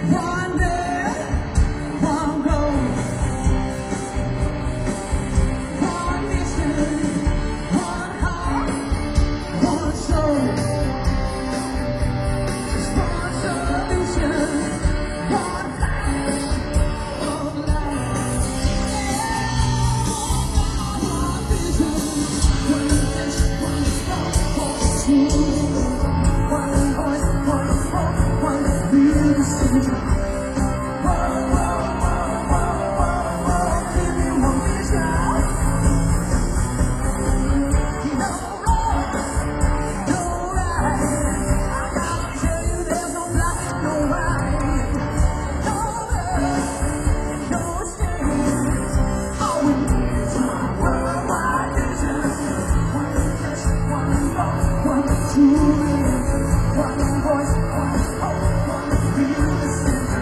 One day, one goal, one mission, one heart, one soul. Just one solution, one life of life. One vision, one wish, one song, one soul. One voice, one hope, one real decision. Give me one vision. No wrong, no right. I gotta tell you, there's no black, no white, no love, no shame. All we need is one worldwide vision. One touch, one love, one true. One voice, one hope, one real decision.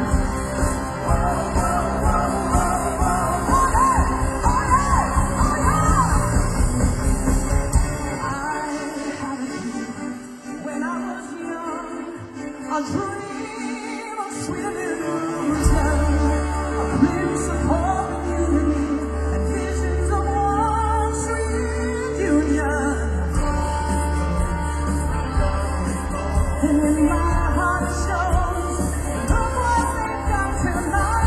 When I was young, a dream of sweet illusion, a glimpse of hope and unity, and visions of one sweet union. And when my heart shows, look what they've done to my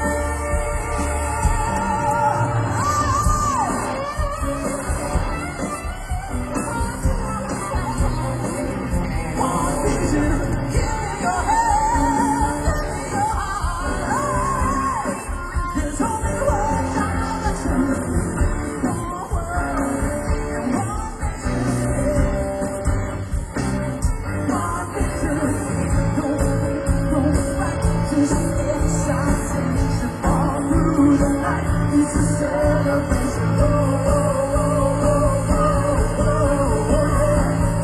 dream. One vision, give me your hand, give me your heart. There's only one direction, one world, and one nation. One vision, no hate, no fight, just excitation. All through the night, it's a celebration. Oh, oh, oh, oh, oh, oh, yeah.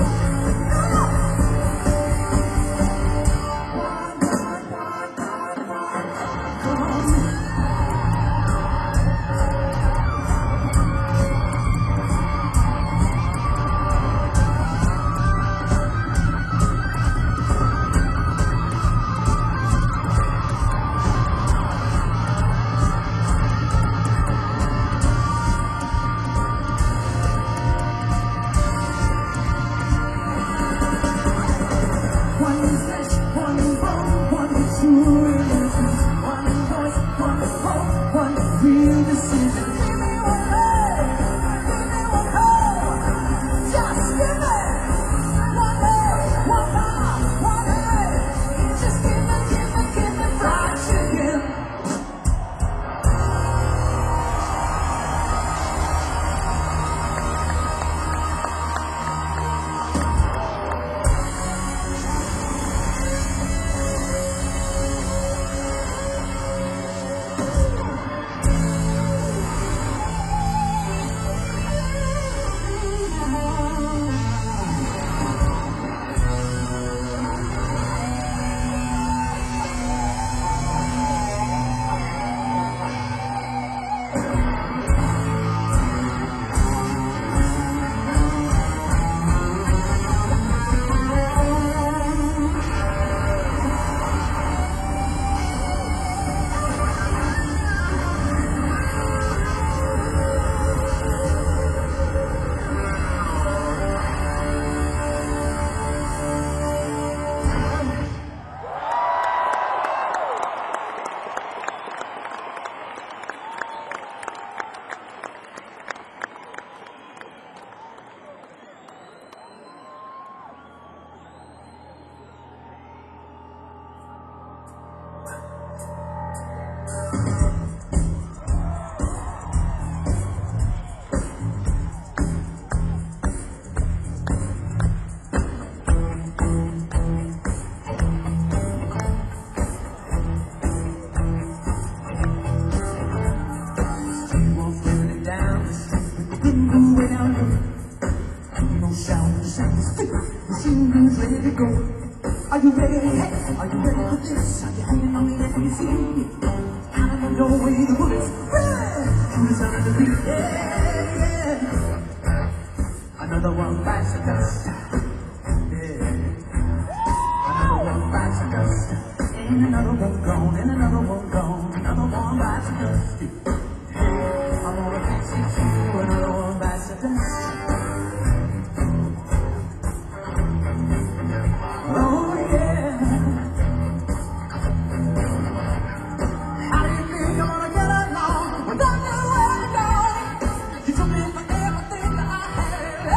One flesh, one bone, one true religion, one voice, one hope, one real decision. Give me one love, give me one hope, just give me one love, one heart, one head. Just give me fried chicken. Ready to go. Are you ready? Hey, are you ready for this? Are you hanging on me? Let me see. I don't know where the bullets. Through the sound of the beat. Yeah, yeah. Another one bites the dust. Yeah. Another one bites the dust. and another one gone, and another one gone, another one bites the dust. Hey, I'm gonna fix it too, another one bites the dust. Oh yeah. How do you think I'm gonna get along without nowhere to go? You took me for everything that I had.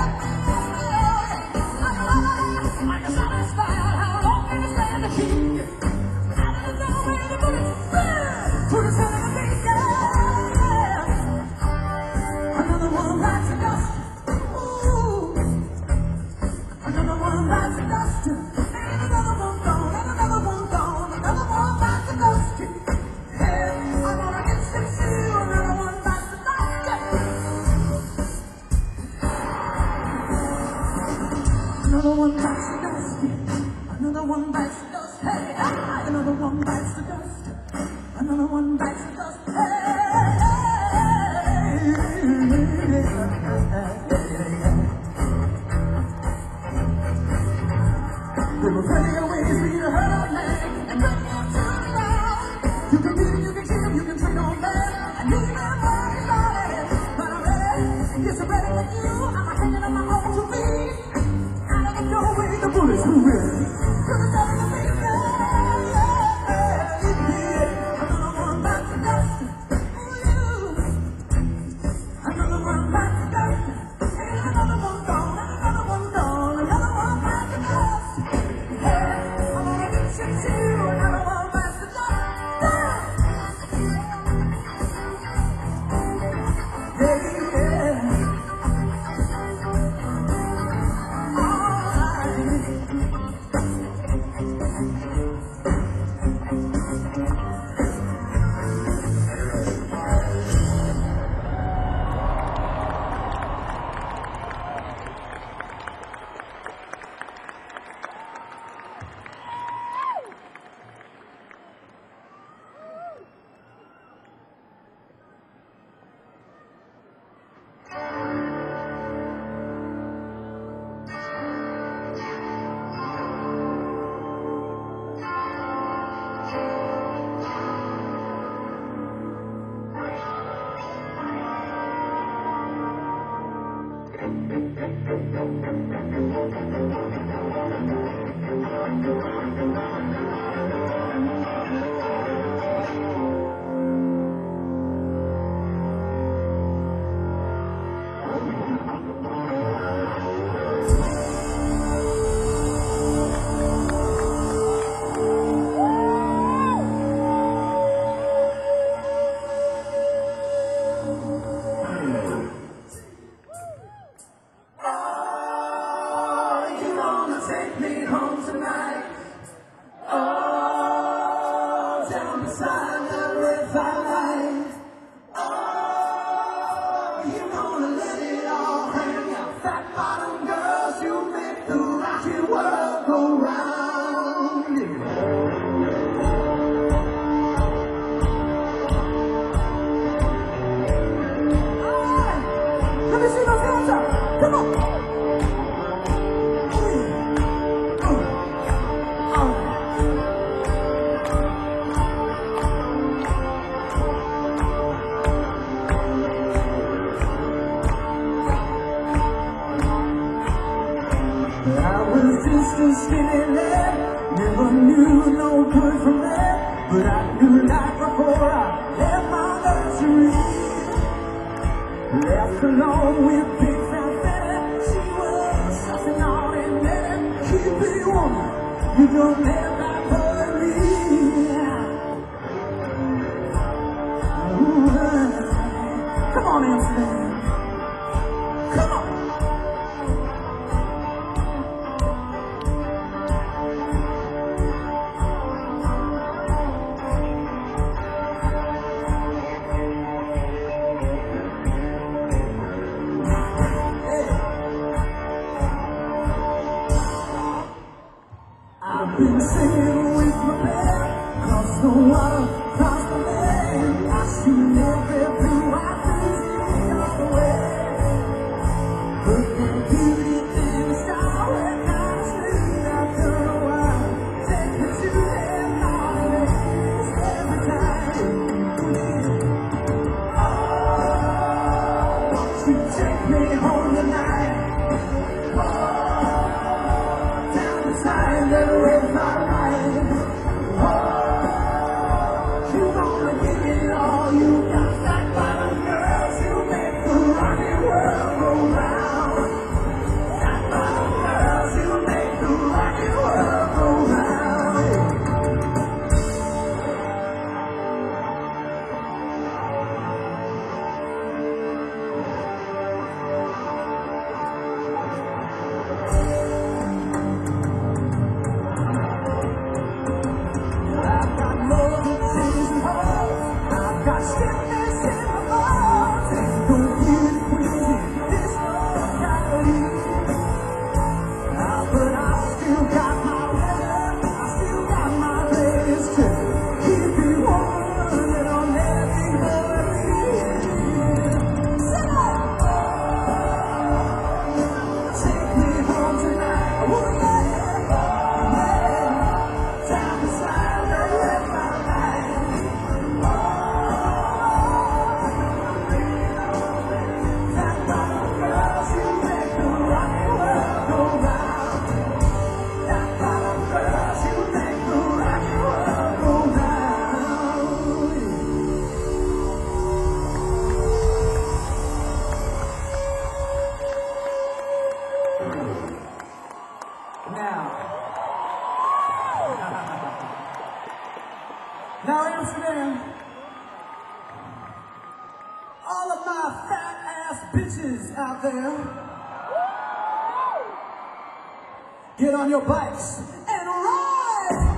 Are you satisfied? How long can you stand to keep? I don't know where to put it. Put it in the beat, yeah. Another one bites the dust. Ooh. Another one bites the dust. And another one gone, and another one gone, another one bites the dust. Hey, I'm gonna get sick too. Another one bites the dust. Another one bites the dust. Another one bites the dust. Hey, another one bites the dust. Another one bites the dust. There were plenty of ways for you to hurt a man and bring him to the ground. You can beat him, you can kick him, you can trick on man, and leave him on his body. But I'm ready, yes, I'm ready with you. I'm hanging on my own 2 feet. Out of the doorway, the bullets were ready. To the top of the beat, yeah. Another one bites the dust. Ooh. Another one bites the dust. And another one gone, and another one gone, another one bites the dust. Take me home tonight. Oh, down beside the river light. Oh, you gonna let it all hang out. Fat bottom girls, you make the rocky world go round. Alright, let me see those hands up. Come on. I was just a skinny lad, never knew no good from bad, but I knew life before I left my nursery. Left alone with Big Fat Betty, she was something on and Betty. Keep it woman, you don't live like poetry. Come on, Amsterdam. Come on. I've been singing with my band, cross the water, cross the land. I seen everything I could see all the way. But the beauty and the style, and I sleep after a while. Take me to that night. Now Amsterdam, all of my fat ass bitches out there, get on your bikes and ride!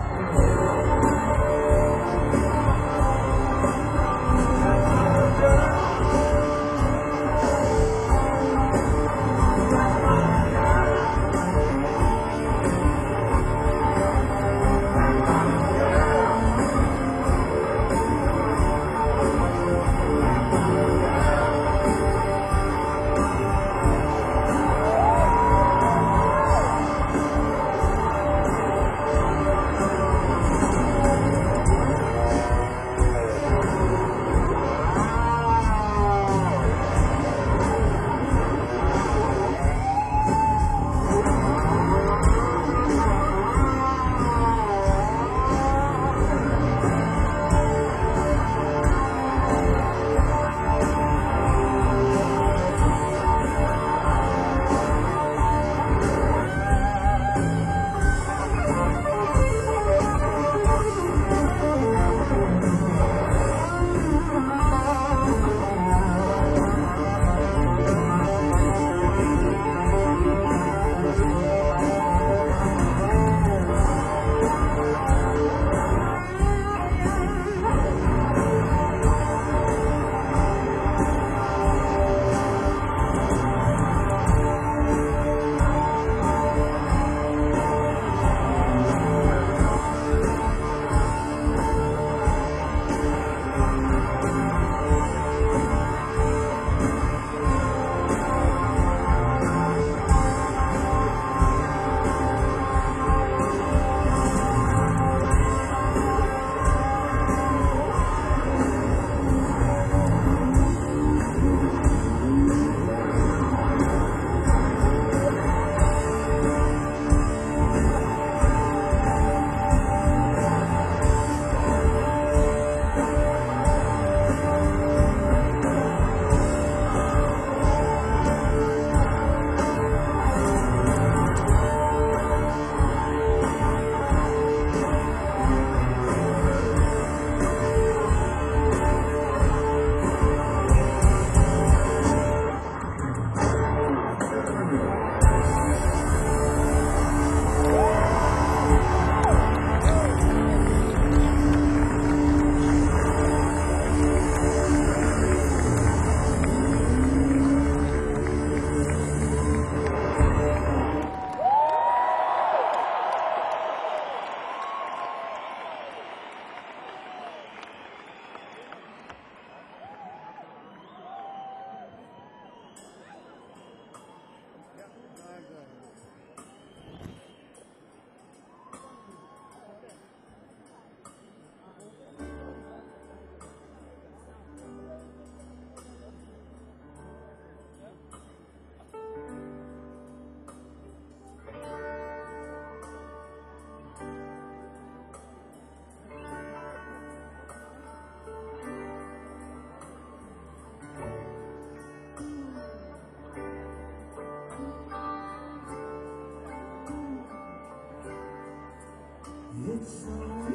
It's so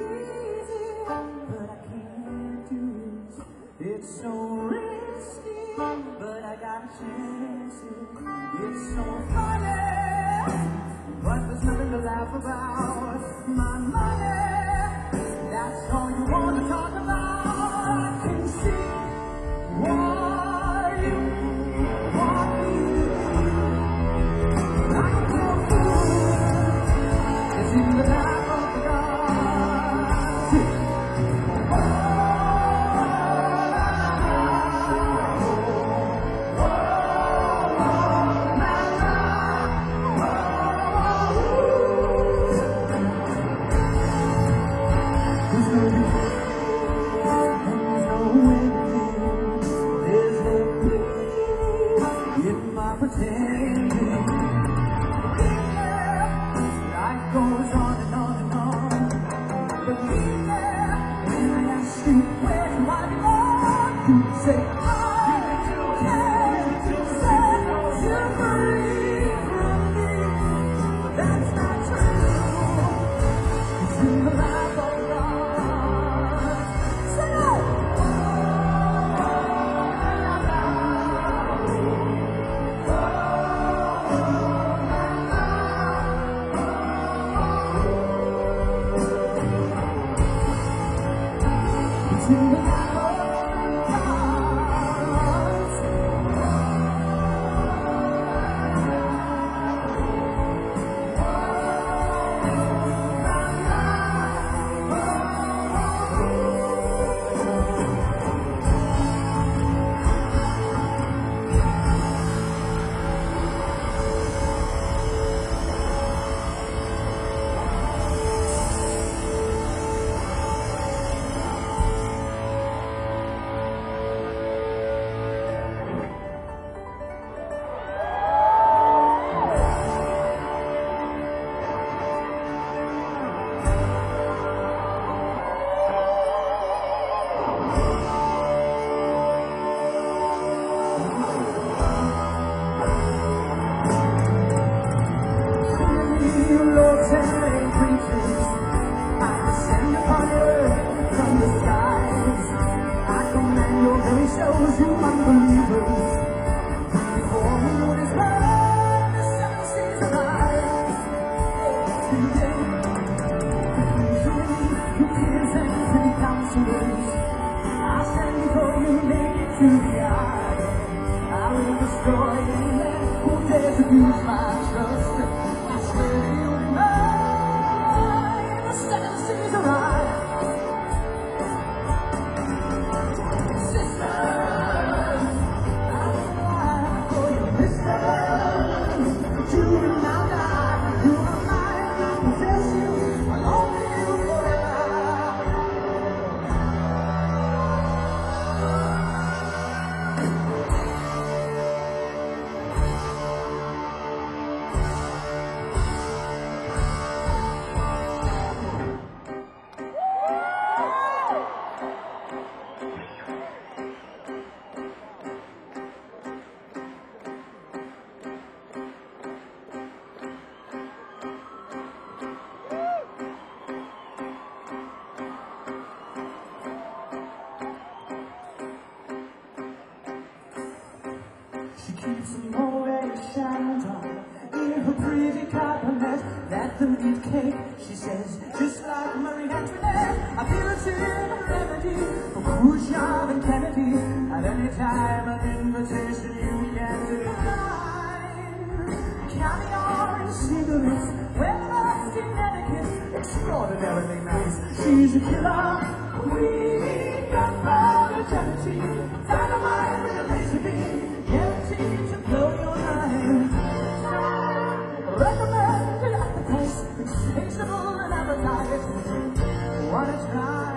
easy, but I can't do it. It's so risky, but I gotta chance it. It's so funny, but there's nothing to laugh about. My money, that's all you want to talk about. I can see what you want me to do. I'm so fool, it's in the lap of the God. Pretending life goes on and on and on. Believe me when I ask you where you are, you say I can't set you free from me. But that's not true. It's in the life of God. to the hearts. Shows you unbelievers. Before what is love, the sun sees alive. Today, you kids and pretty counselors, I stand before you naked to the eye. I will destroy any man who dares abuse my trust. I swear to you tonight, the sun sees alive. She keeps a Moet Chandon in her pretty cabinet. That the meat cake, she says, just like Marie Antoinette. I feel it's in a remedy for Khrushchev and Kennedy. At any time, an invitation you can decline. Caviar and cigarettes, well-dressed in etiquette, extraordinarily nice. She's a killer queen, gunpowder gelatine, dynamite with a laser beam. Guaranteed to blow your mind. Recommended at the price, insatiable and appetite. Wanna try?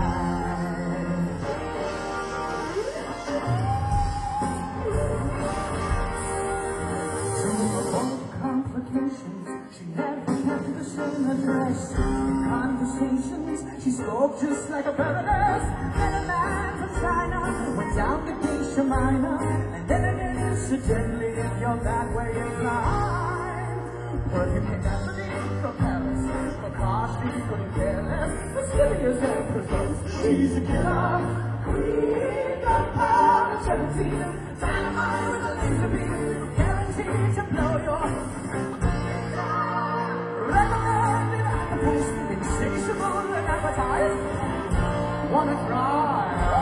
Through all complications, she never kept the same address. Conversations, she spoke just like a baroness. Then a man from China went down to Geisha Minor. And then again, incidentally, if you're that way inclined, perfume came down to me from Paris. For cars, she couldn't care less. Mysterious empress, she's a killer queen, gunpowder gelatine, dynamite with a laser beam, guaranteed to blow your recommended at the price, insatiable and appetite. Wanna try?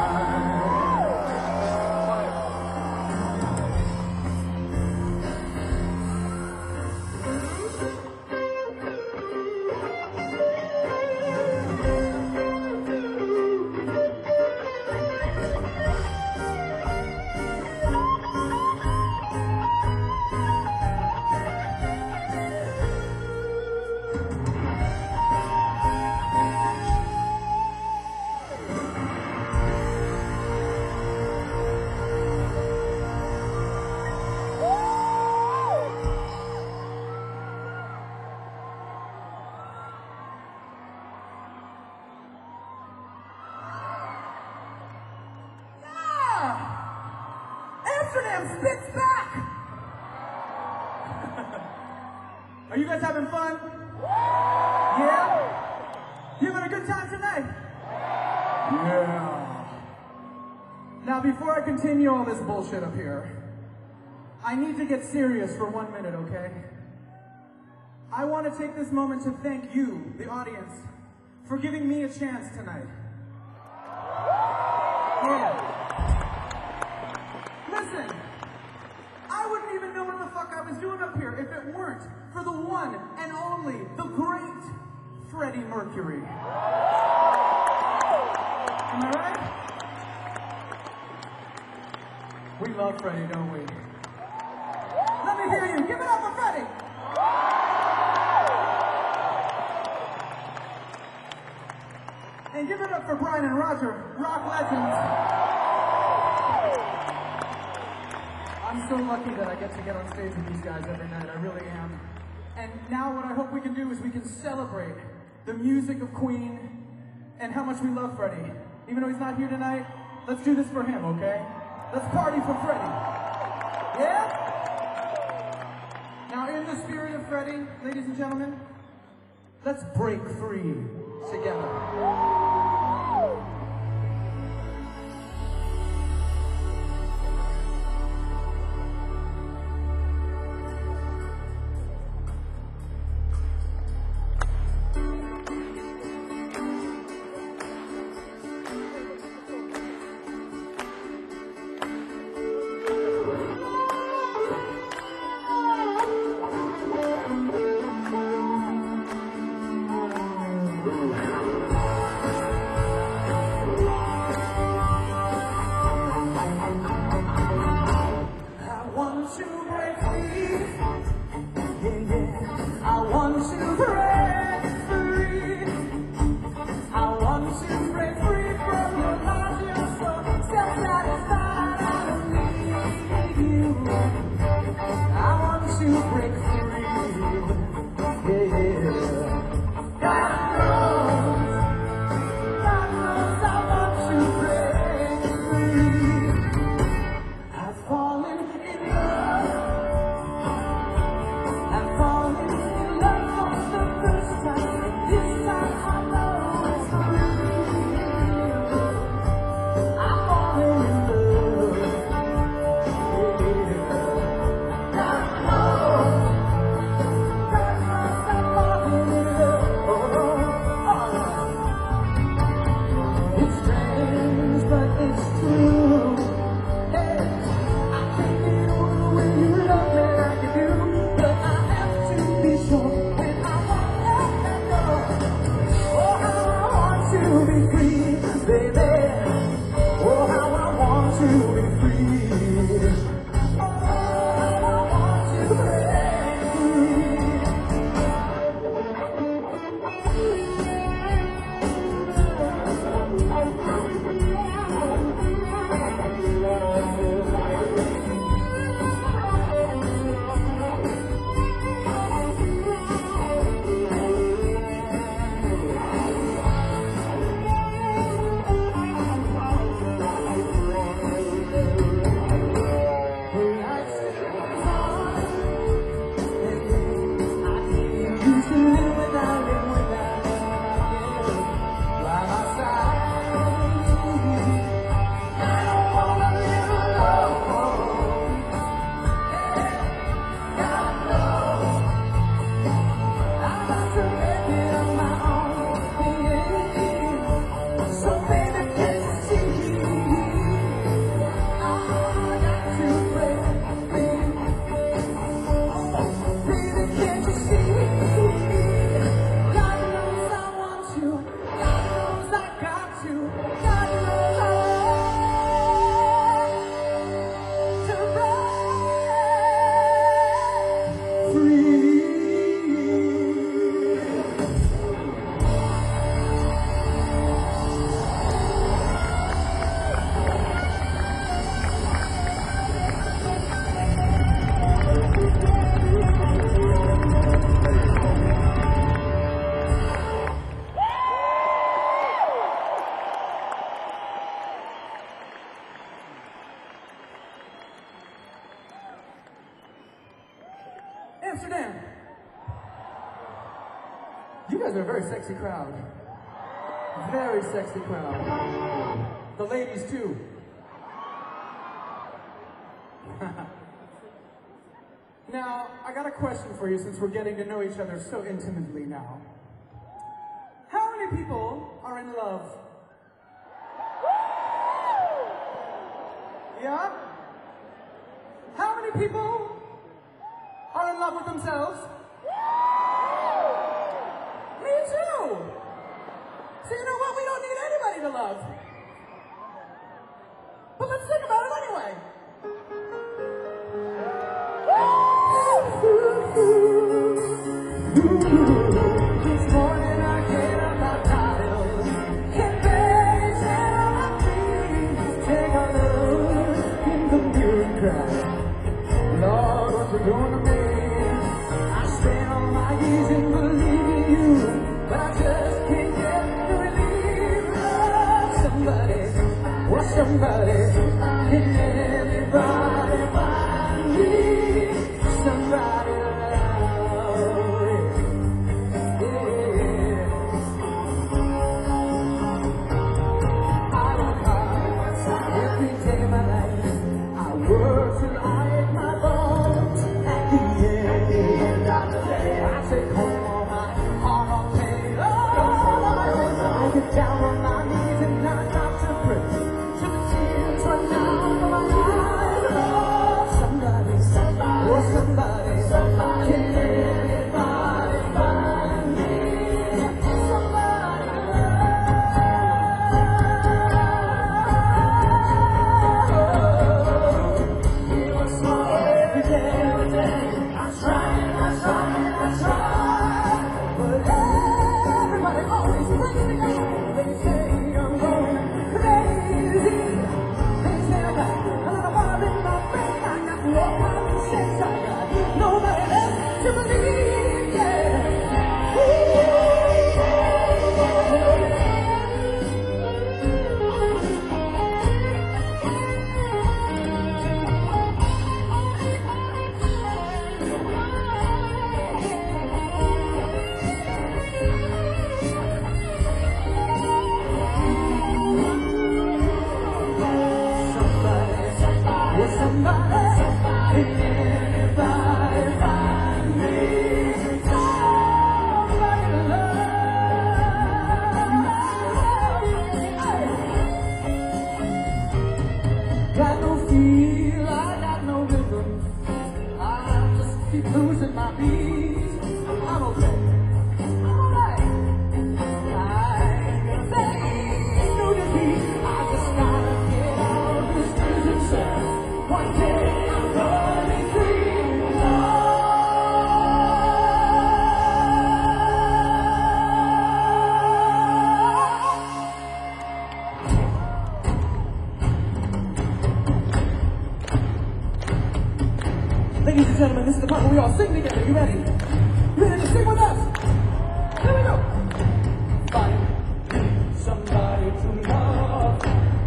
Amsterdam spits back! Are you guys having fun? Yeah? You having a good time tonight? Yeah. Now, before I continue all this bullshit up here, I need to get serious for 1 minute, okay? I want to take this moment to thank you, the audience, for giving me a chance tonight. is doing up here if it weren't for the one and only, the great Freddie Mercury. Am I right? We love Freddie, don't we? Let me hear you. Give it up for Freddie. And give it up for Brian and Roger, rock legends. I'm so lucky that I get to get on stage with these guys every night. I really am. And now what I hope we can do is we can celebrate the music of Queen and how much we love Freddie. Even though he's not here tonight, let's do this for him, okay? Let's party for Freddie. Yeah? Now, in the spirit of Freddie, ladies and gentlemen, let's break free together. Amsterdam. You guys are a very sexy crowd. Very sexy crowd. The ladies too. Now, I got a question for you since we're getting to know each other so intimately now. How many people are in love? Yeah? How many people love with themselves? Me too. So you know what? We don't need anybody to love. But let's think about it anyway. This morning I get up, I'm tired. Get ready, set on my feet. Take a look in the mirror and cry. Lord, what you doing to me? I spent all my years in believing you, but I just can't get the relief. Love somebody, or somebody. Can everybody find me somebody love? Yeah. I work hard every day of my life. I work till I hit my bones. At the end of the day, I take home all my hard pain. I get down on my knees and I stop to pray. Till the tears run down from my eyes. Oh, somebody, oh somebody, can anybody find me somebody every day. I try, but everybody always brings me down. They say I'm going crazy. They say I got a lot of fire in my brain. I got no common sense. I got nobody left to believe. Yeah. Somebody, anybody find me somebody to love? Got no feel, I got no rhythm. I just keep losing my beat. I'm okay. I'm alright. I ain't gonna say no defeat. I just gotta get out of this prison cell. One day I'm gonna be free. Ladies and gentlemen, this is the part where we all sing together. You ready? You ready to sing with us? Here we go. Find somebody to love.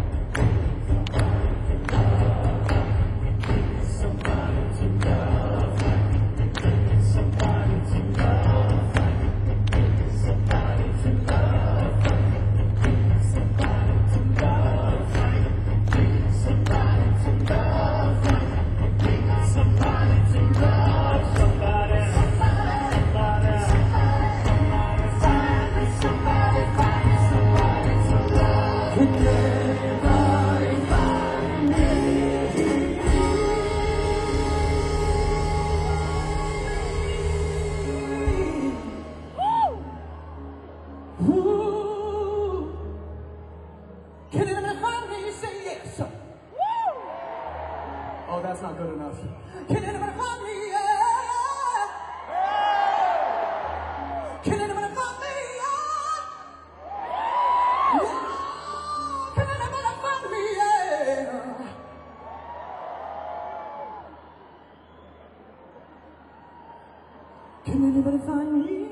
Can anyone find me? Say yes. Oh, that's not good enough. Can anyone find me? Yeah. Can anyone find me? Yeah. Can anyone find me? Yeah. Can anybody find me?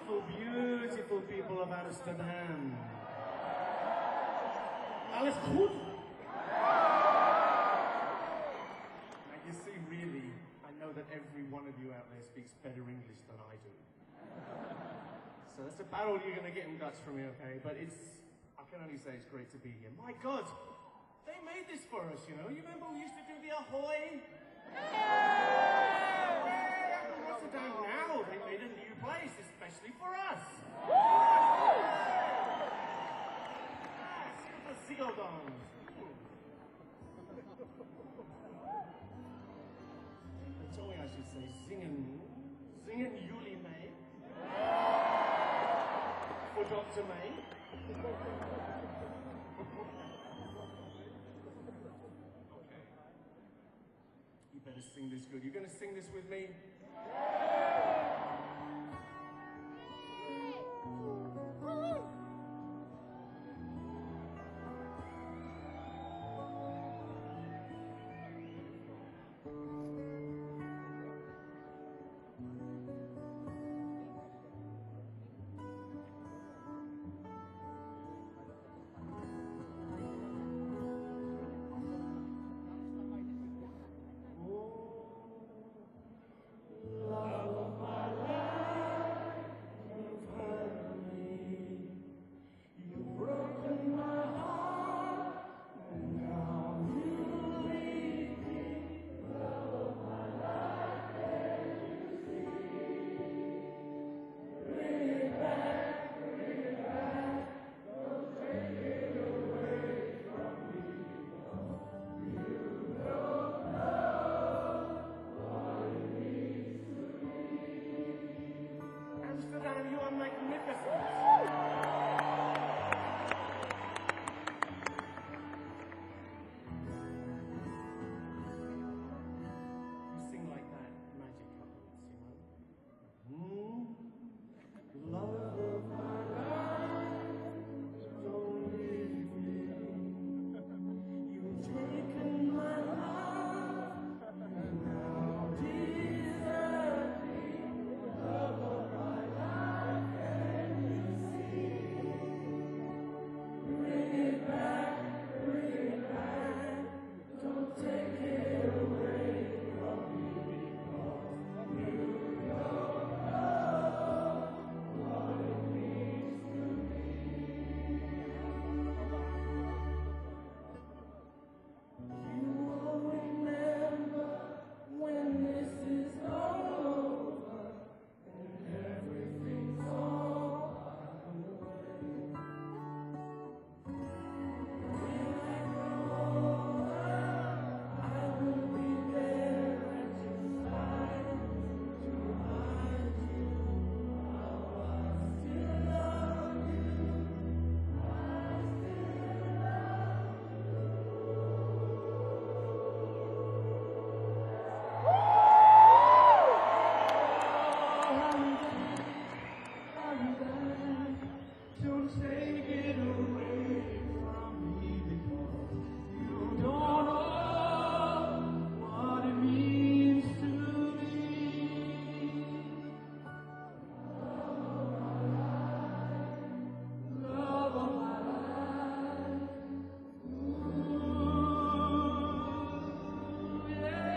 beautiful, beautiful people of Amsterdam. Alles goed? Now you see, really, I know that every one of you out there speaks better English than I do. So that's about all you're going to get in Dutch from me, okay? But I can only say it's great to be here. My God, they made this for us, you know? You remember we used to do the Ahoy? Rotterdam now, they made a new place, especially for us. The Ziggo Dome. They told me I should say zingen jullie mee. For Dr. May. Okay. You better sing this good. You're gonna sing this with me? Amsterdam, you are magnificent. You sing like that, magic couples, you know? Love of my life, don't leave me. You've taken my life, and now desert me. Love of my life, can you see? Bring it back, don't take it away from me, because you don't know what it means to me. You will remember when this is over and everything's all by the way. When I grow older, I will be there at your side to hide you. How I still love you. Don't take it away from me, because you don't know what it means to me. Love of my life. Ooh,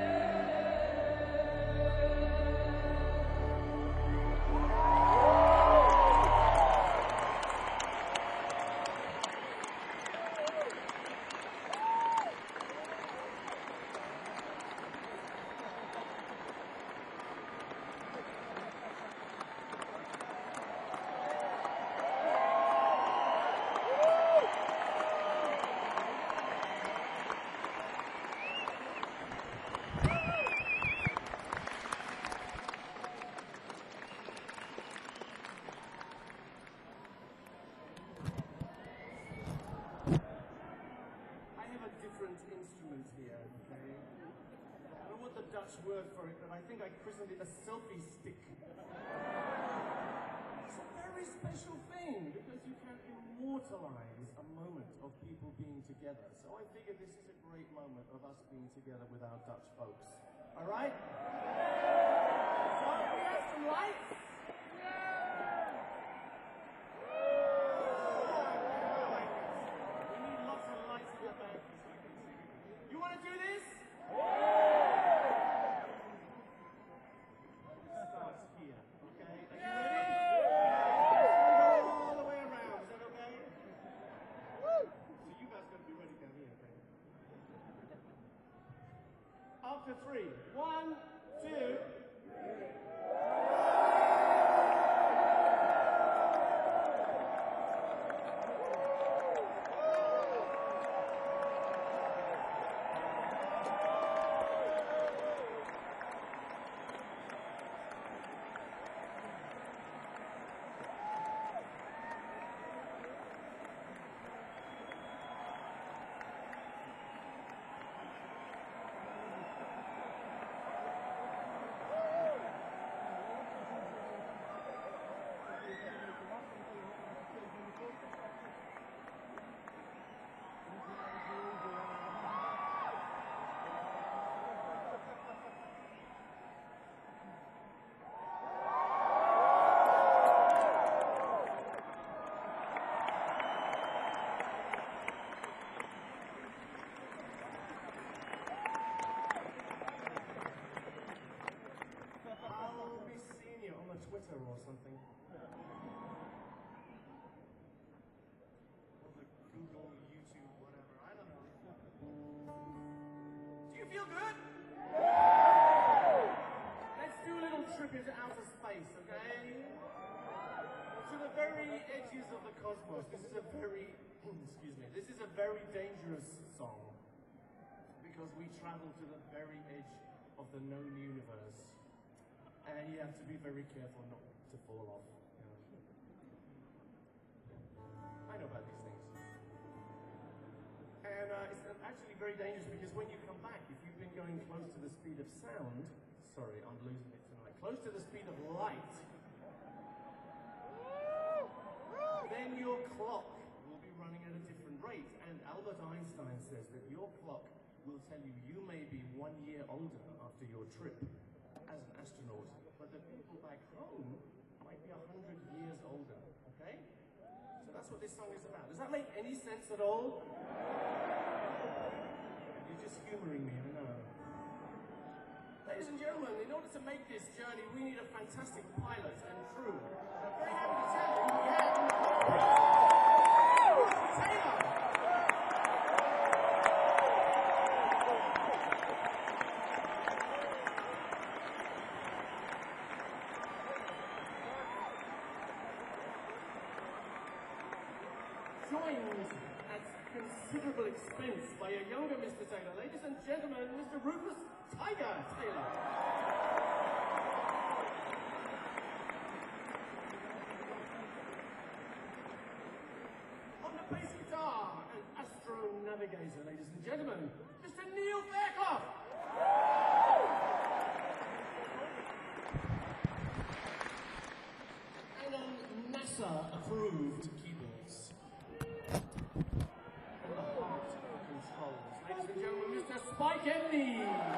I have a different instrument here, okay? I don't know what the Dutch word for it, but I think I christened it a selfie stick. It's a very special thing, because you can immortalize a moment of people being together. So I figured this is a great moment of us being together with our Dutch folks. All right? So we have some lights. Yeah! after three. One, two. I'll be seeing you on the Twitter or something. Or the Google, YouTube, whatever. I don't know. Do you feel good? Let's do a little trip into outer space, okay? To the very edges of the cosmos. This is a very, excuse me, this is a very dangerous song because we travel to the very edge of the known universe. And you have to be very careful not to fall off. I know about these things. And it's actually very dangerous because when you come back, if you've been going close to the speed of sound, sorry, I'm losing it tonight, close to the speed of light, then your clock will be running at a different rate. And Albert Einstein says that your clock will tell you you may be 1 year older after your trip as an astronaut, but the people back home might be 100 years older, okay? So that's what this song is about. Does that make any sense at all? You're just humoring me, I know. Ladies and gentlemen, in order to make this journey, we need a fantastic pilot and crew. I'm very happy to tell you we have Taylor. Joined at considerable expense by a younger Mr. Taylor. Ladies and gentlemen, Mr. Rufus Tiger Taylor. On the bass guitar and astro navigator, ladies and gentlemen, Mr. Neil Fairclough. And on NASA-approved keyboards. And the heart controls, ladies and gentlemen, Mr. Spike Emney.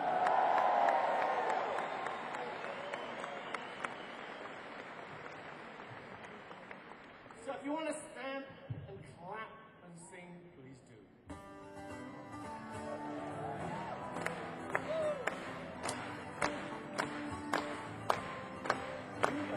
So if you want to stamp and clap and sing, please do. Here we go.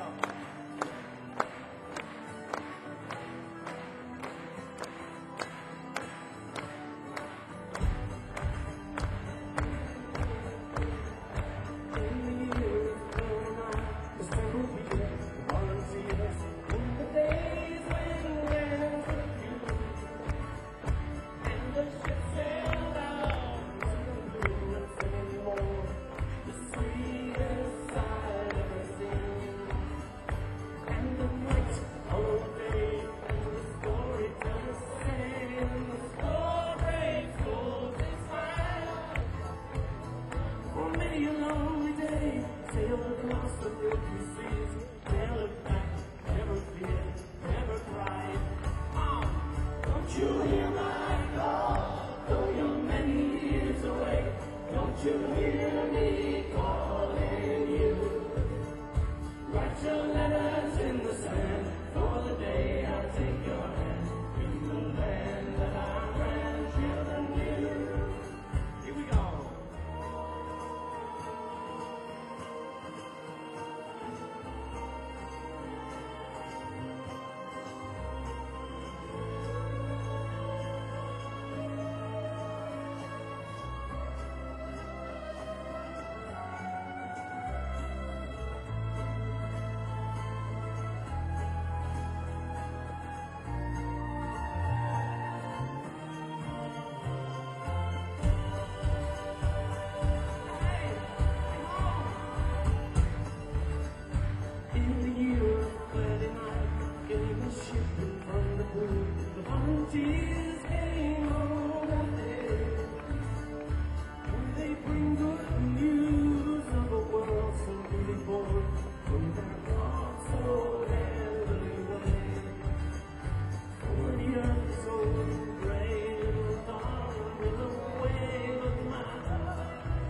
tears came on that day. When they bring good news of a world so beautiful, from their hearts so heavily weighed. For the earth so gray, little darling, with a wave of my heart.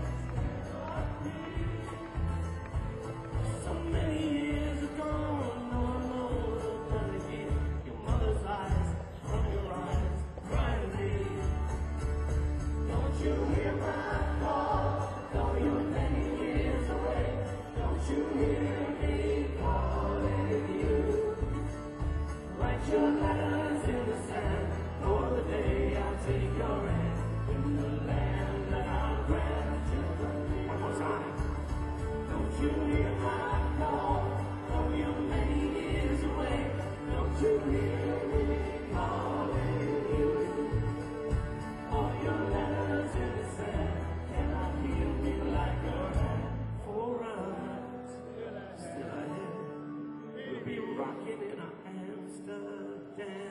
So many years ago, no one knows what it is. Your mother's eyes, from your eyes, cry to me. Don't you hear my call? Though you're many years away, don't you hear me calling you? Write your letters in the sand, for the day I'll take your hand in the land that our grandchildren live. One more time. Don't you hear my call? Though you're many years away, don't you hear me calling you? All your letters in the sand cannot heal me like your hand. For us, still ahead, we'll be rocking in Amsterdam.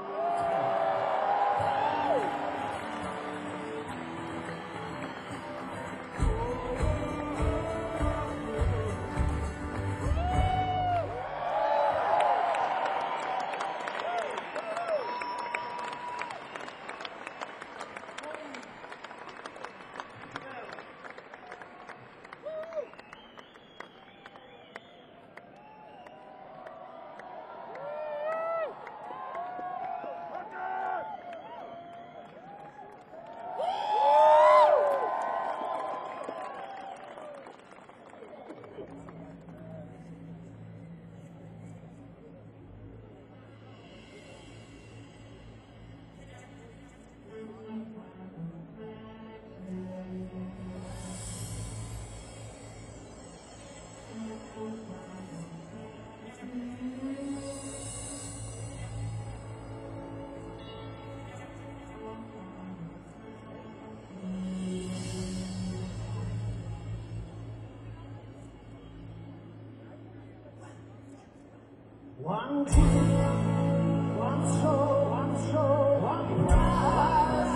One tear, one soul, one prize,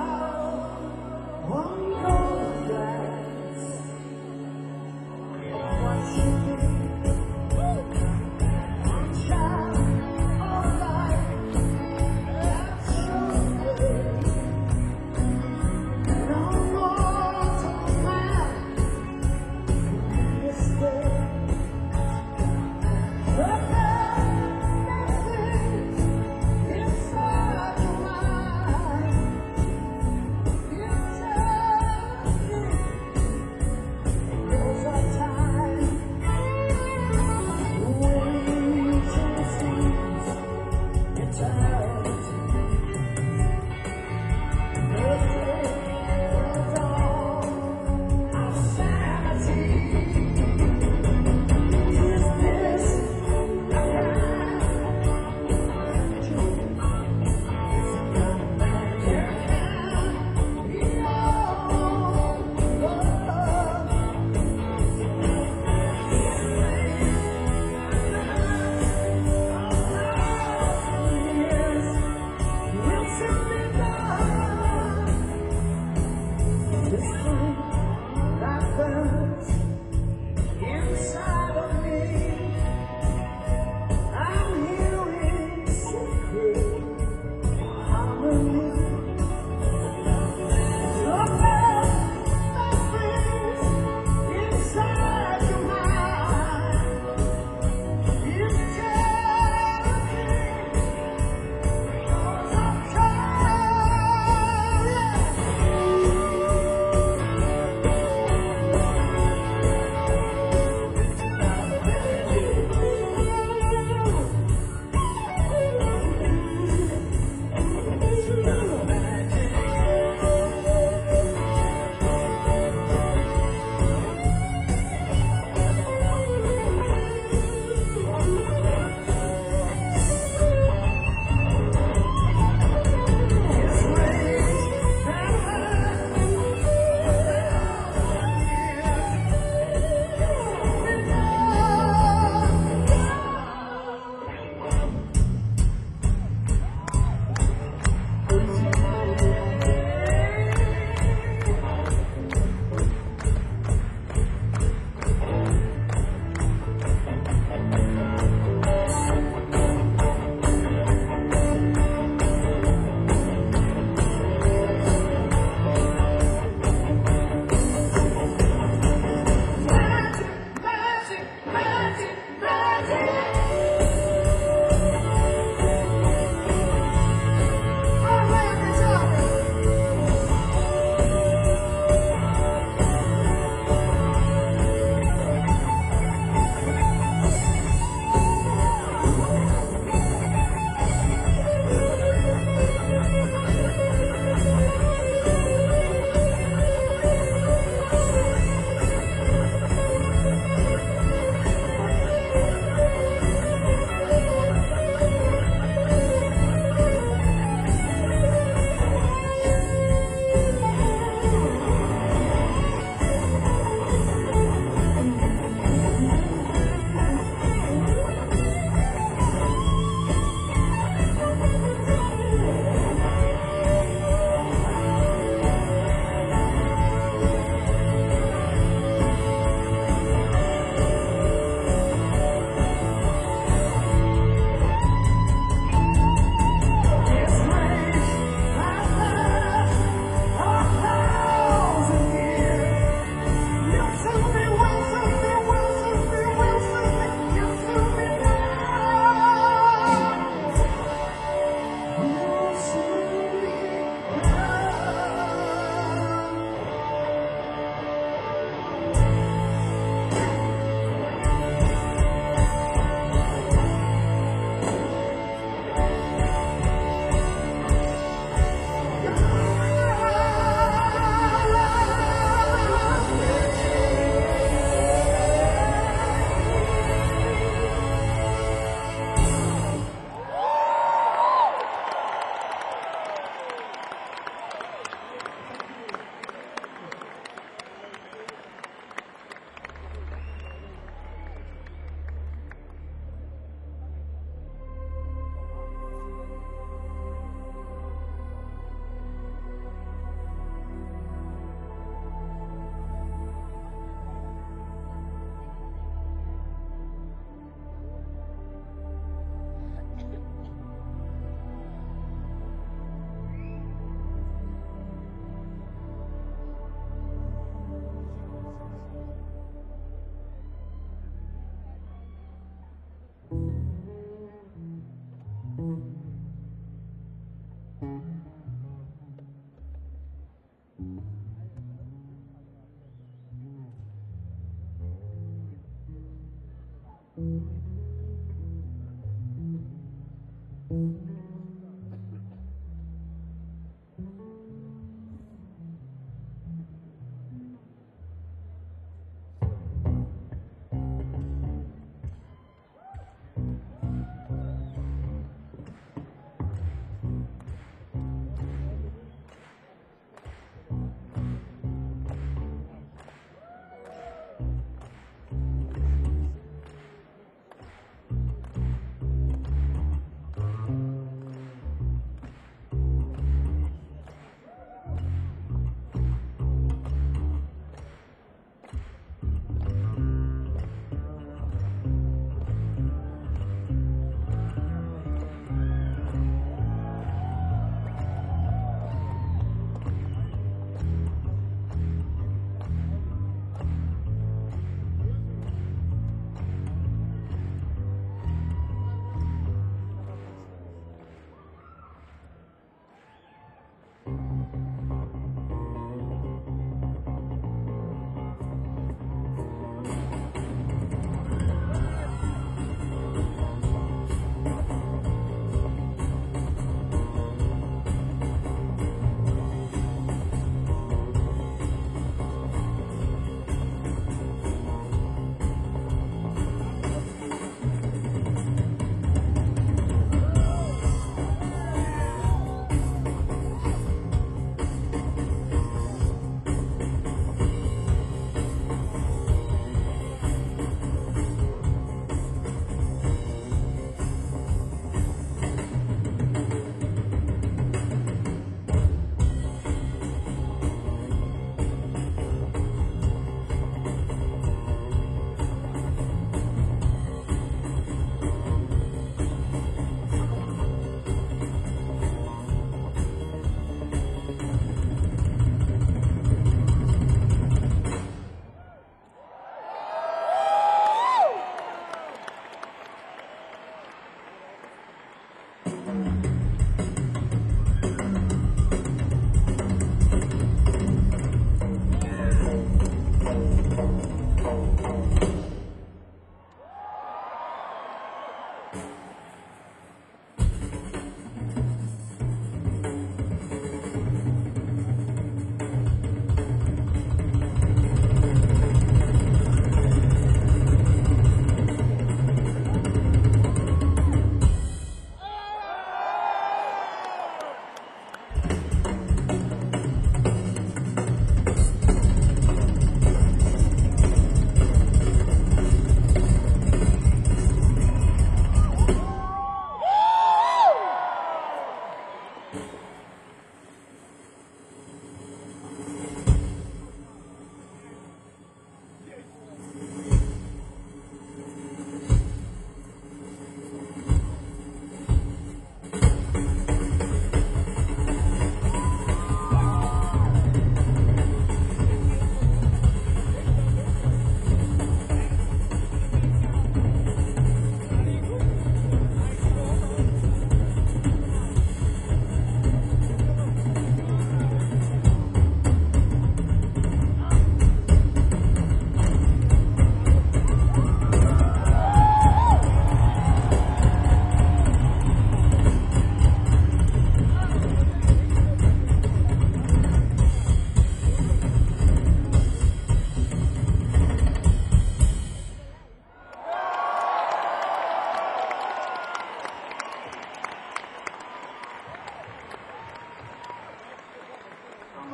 one golden glance, one city, one child of life, that's so good. No mortal man can be a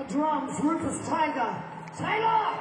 the drums, Rufus Tiger. Taylor!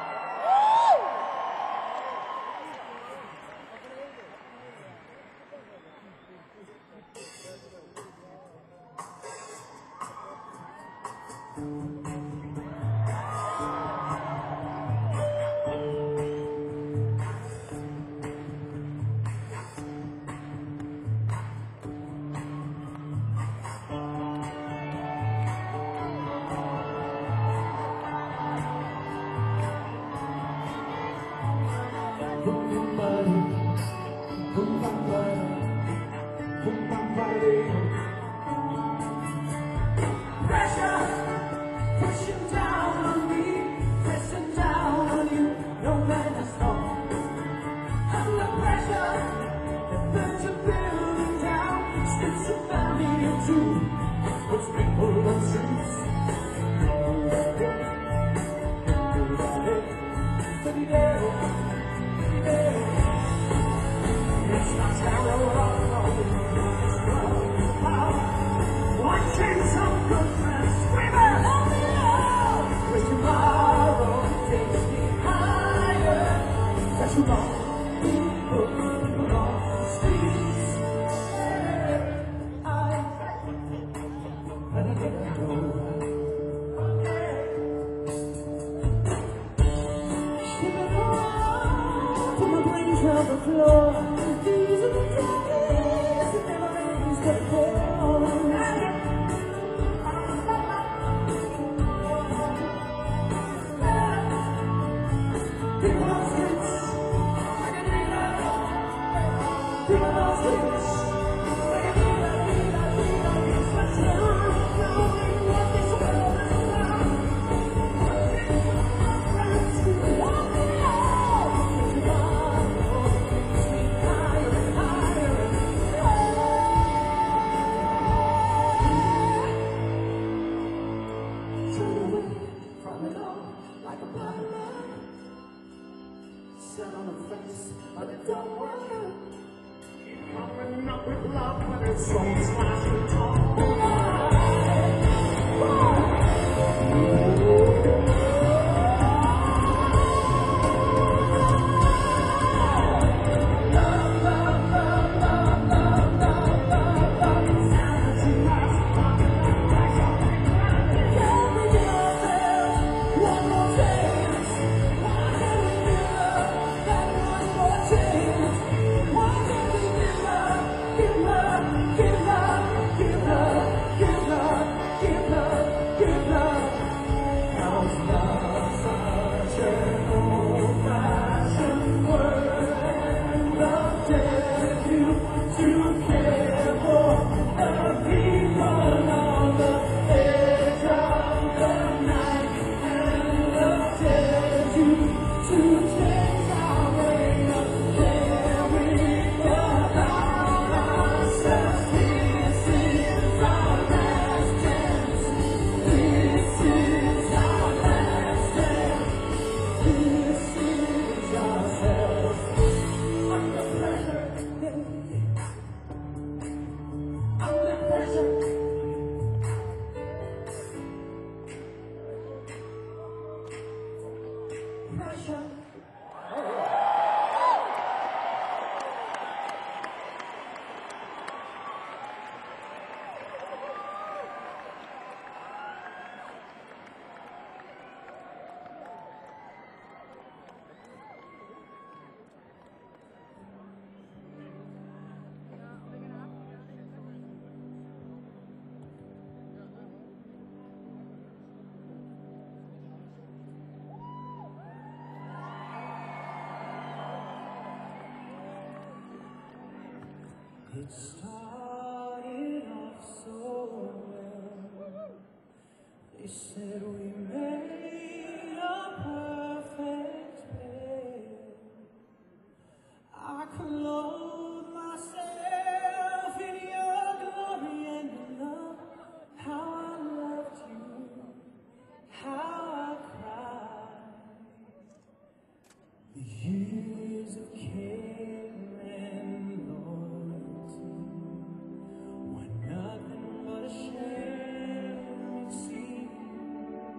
It started off so well. They said we made a perfect pair. I could loathe myself in your glory and your love. How I loved you, how I cried. The years of care and loyalty were nothing but a sham, it seemed.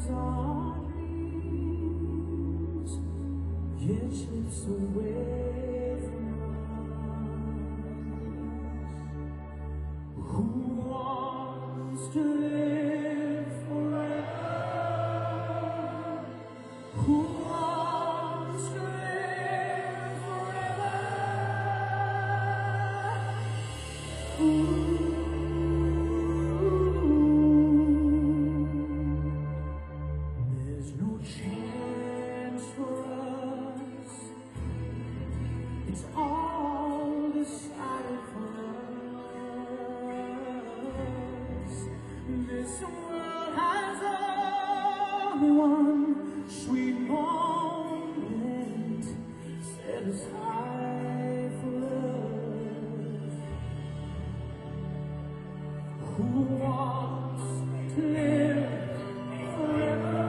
our dreams, yet slips away from us. Who wants to live forever? Who wants to live forever? There's no chance for us. It's all decided for us. This world has only one sweet moment set aside for us. Who wants to live forever?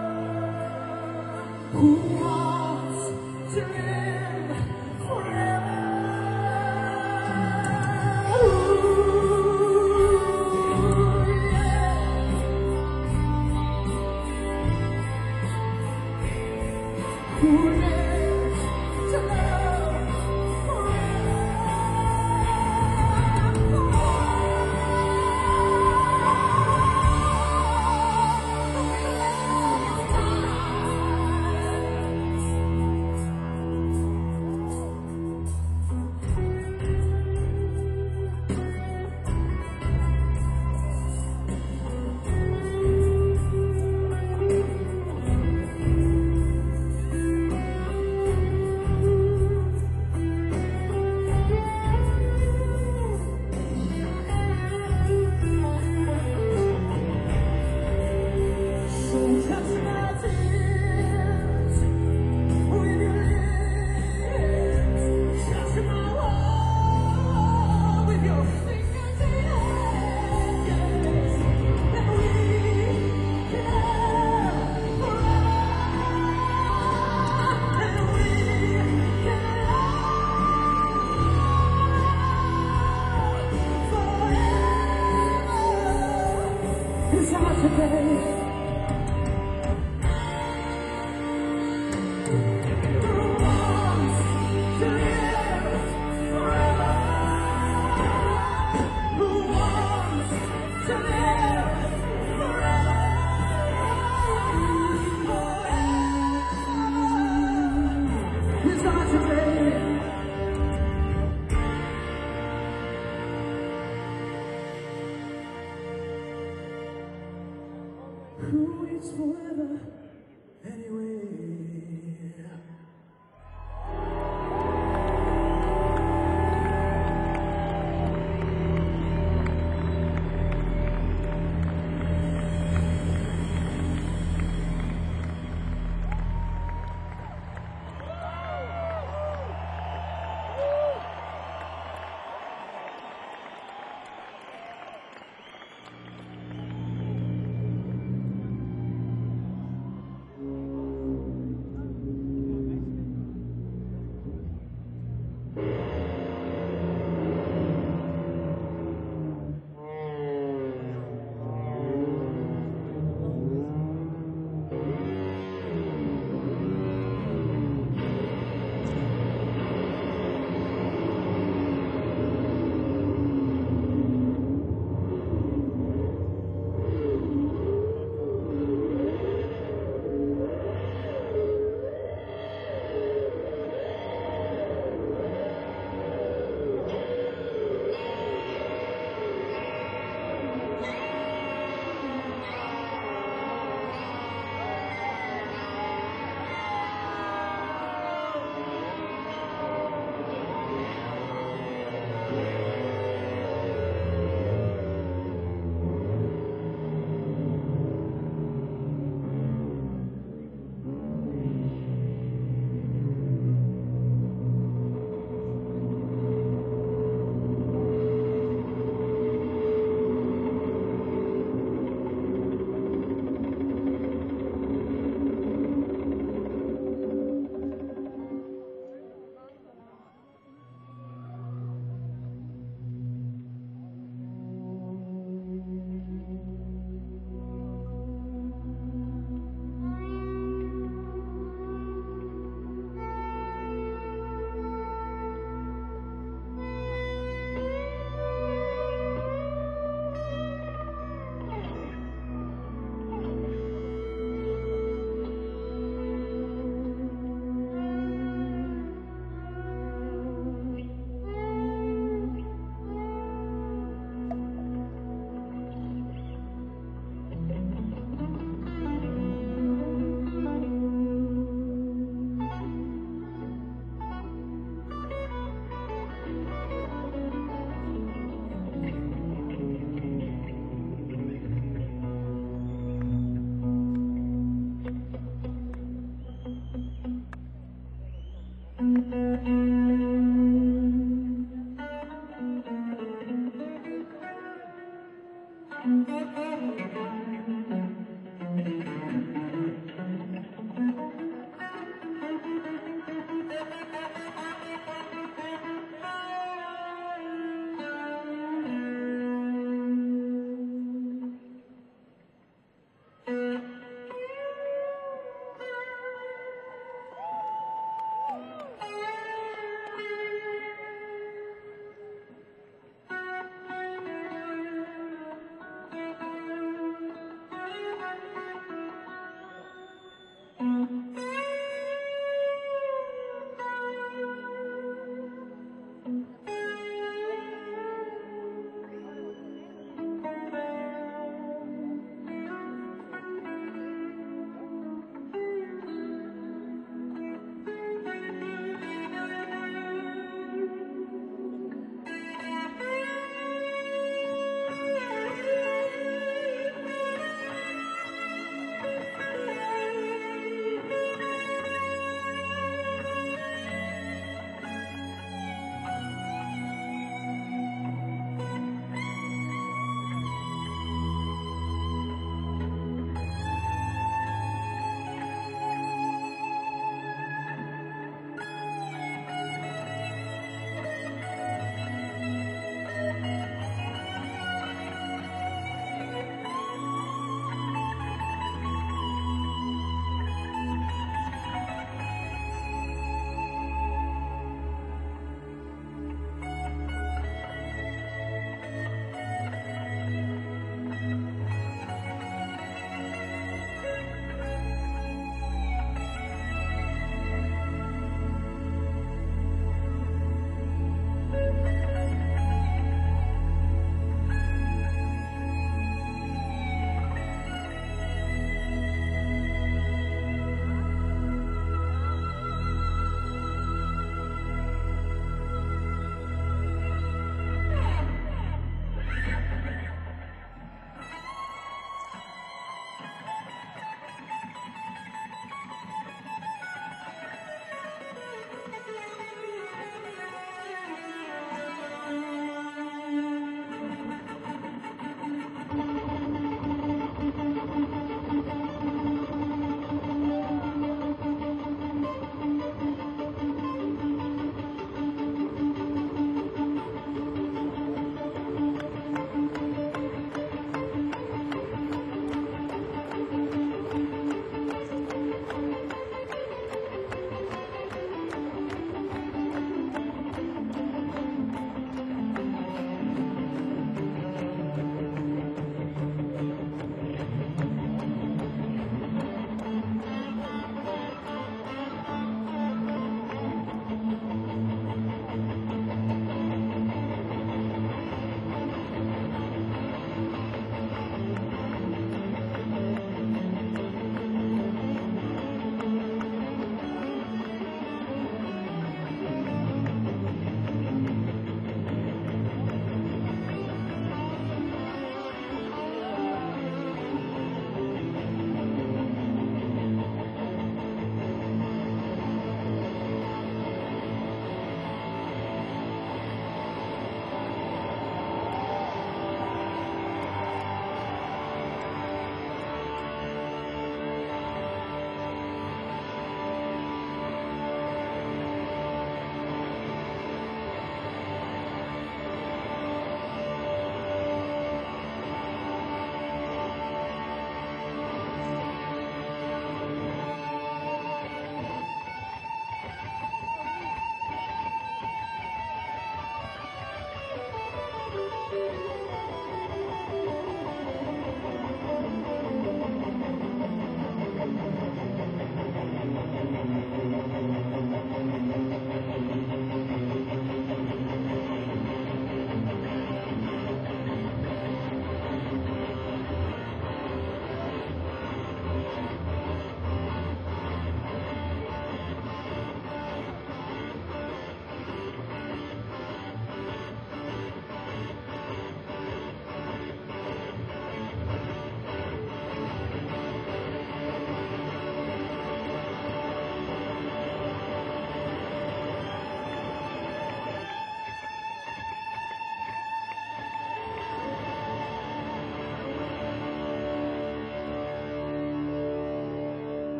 Who wants to live forever? Who lives to love forever? So touch my tears with your lips, touch my heart with your fingertips, and we can love forever, and we can love forever. It's ours today. Who wants to live forever? Who wants to live forever? It's ours today. Who waits forever anyway?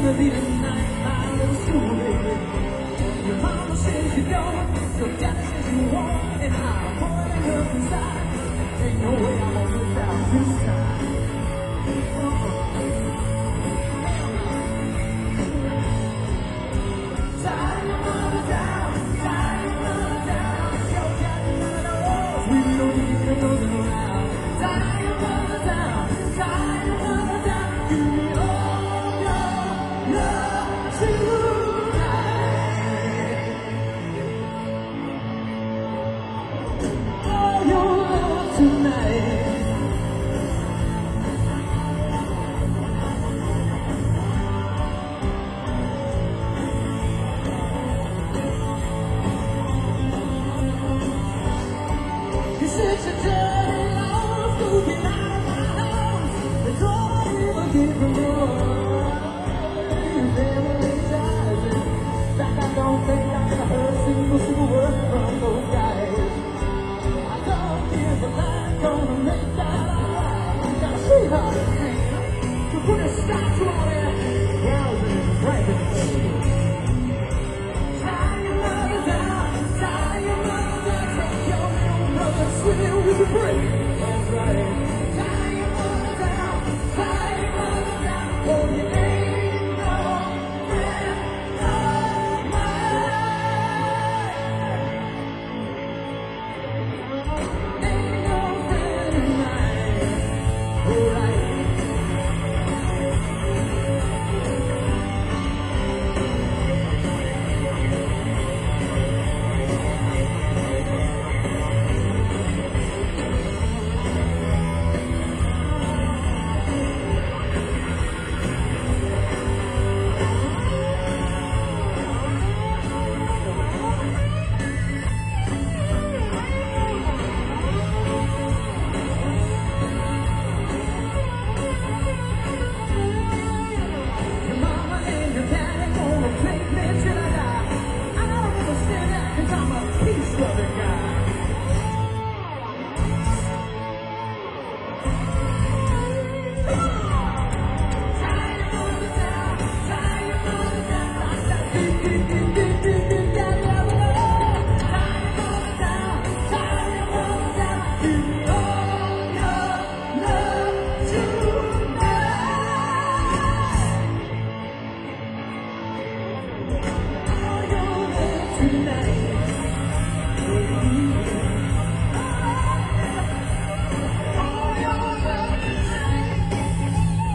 gonna be tonight, my little school baby. Your mama says you don't, your daddy says you won't, and I'm holding up inside. Ain't no way I'm gonna miss out this time. Tie your mother down, tie your mother down. Your daddy never knows we don't need to go around. Tie your mother down, tie your mother down. Give me all your love tonight. All your love tonight. You said you dirty love, go get out of my house. It's all I ever give you more. You never realize it. That I don't think I ever heard a single word from those guys. I don't give a lie, gonna make that alright. You got a sweetheart in me. You put a stop to all that browsing, breaking things. Tie your mother down, tie your mother down. Take your little mother, swear we can break. That's right. Tie your mother down, tie your mother down. Oh, you ain't no friend of mine. Ain't no friend of mine. All right. Your mama and your daddy gonna play me till I die. I don't understand that 'cause I'm a peace-loving guy. Tie your mother down, tie your mother down. Tie your mother down, tie your mother down. Give me all your love tonight. All your love tonight. All your love tonight.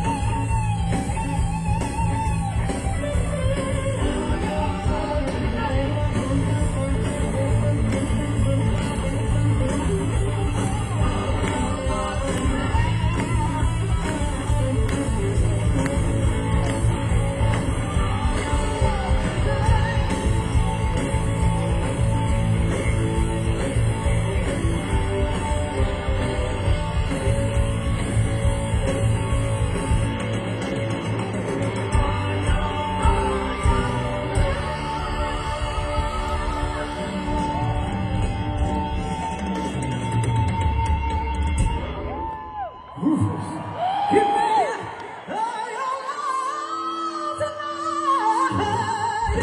Give me all your love tonight.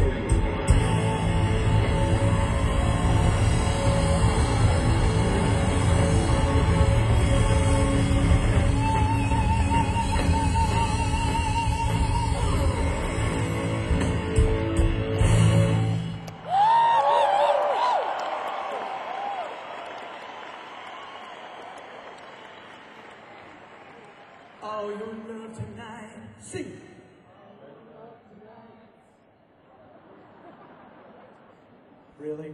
All your love tonight. Sing. Really?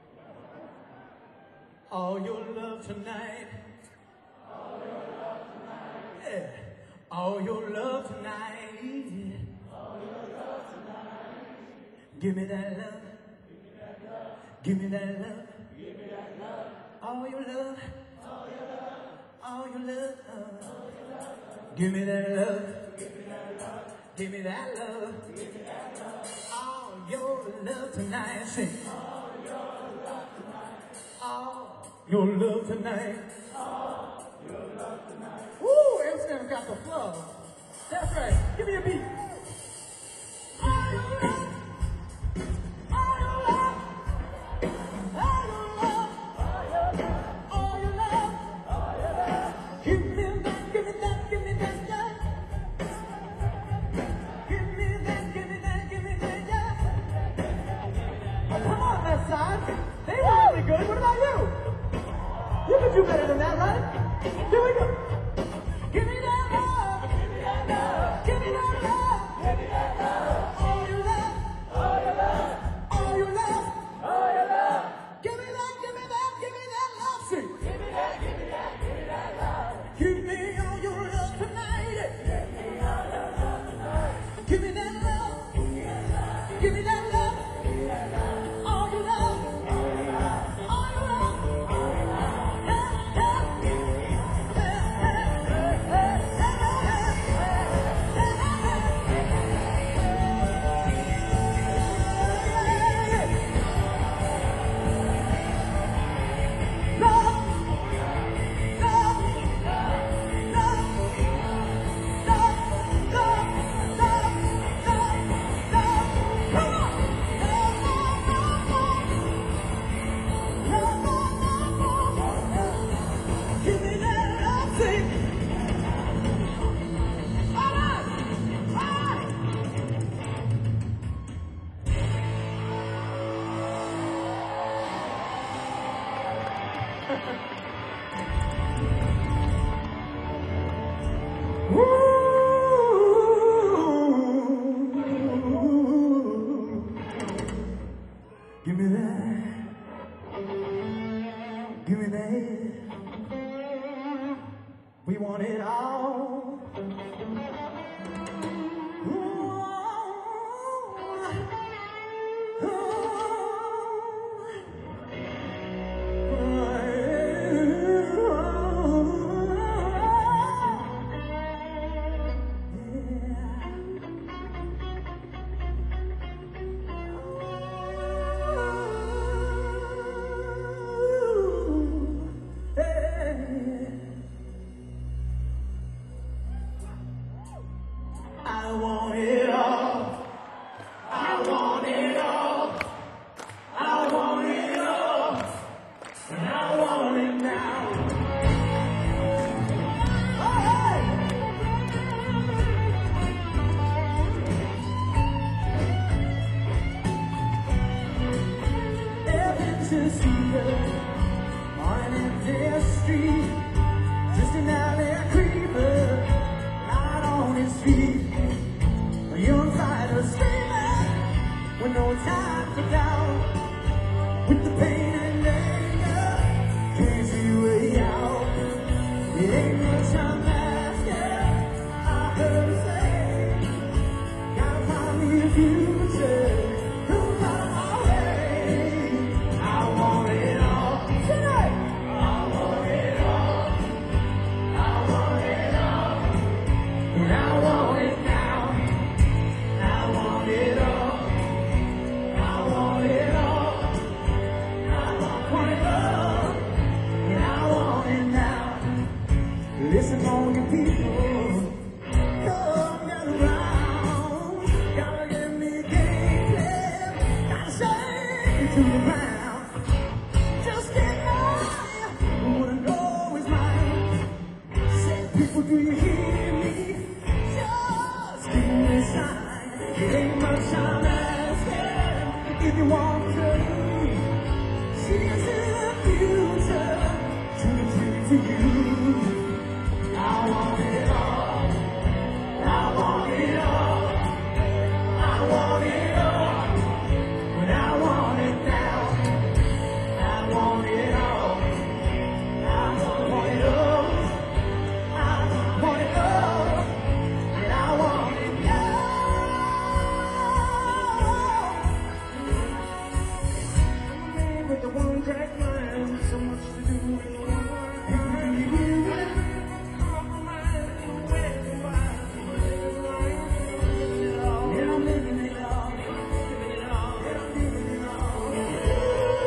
All your love tonight. All your love tonight. Yeah. All your love tonight. All your love tonight. Give me that love. Give me that love. Give me that love. All your love. All your love. All your love. Give me that love. Give me that love. Give me that love. All your love tonight. Sing. All your love tonight. All your love tonight. All your love tonight. Woo! Amsterdam got the flow. That's right. Give me a beat. Give me that. Give me that. We want it all. I want it all. I want it all. I want it all. And I want it now. Hey! Heaven to see her on an empty street. Just an alley creeper, light on his feet. A young fighter screaming with no time for doubt. With the pain and anger, can't see a way out. It ain't much I'm asking. I heard her say, gotta find me a future. Come out my way. I want it all tonight. I want it all. I want it all. And I want it now. I want it all. I want it all. I want it all. And I want it now. Listen, all you people, come get around. Gotta get me a game plan. Gotta shake it to the ground. Just get mine. What I know is mine. Say, people, do you hear me? Just give me a sign. It ain't much I'm asking. If you want to, see into the future. Too pretty for you. I want it all. I want it all. I want it all. But I want it now. I want it all. I want it all. I want it all. And I want it now. I'm a man with the one track mind. So much to do with one word. Yeah, I'm living it all. Living it all. Yeah, I'm living it all.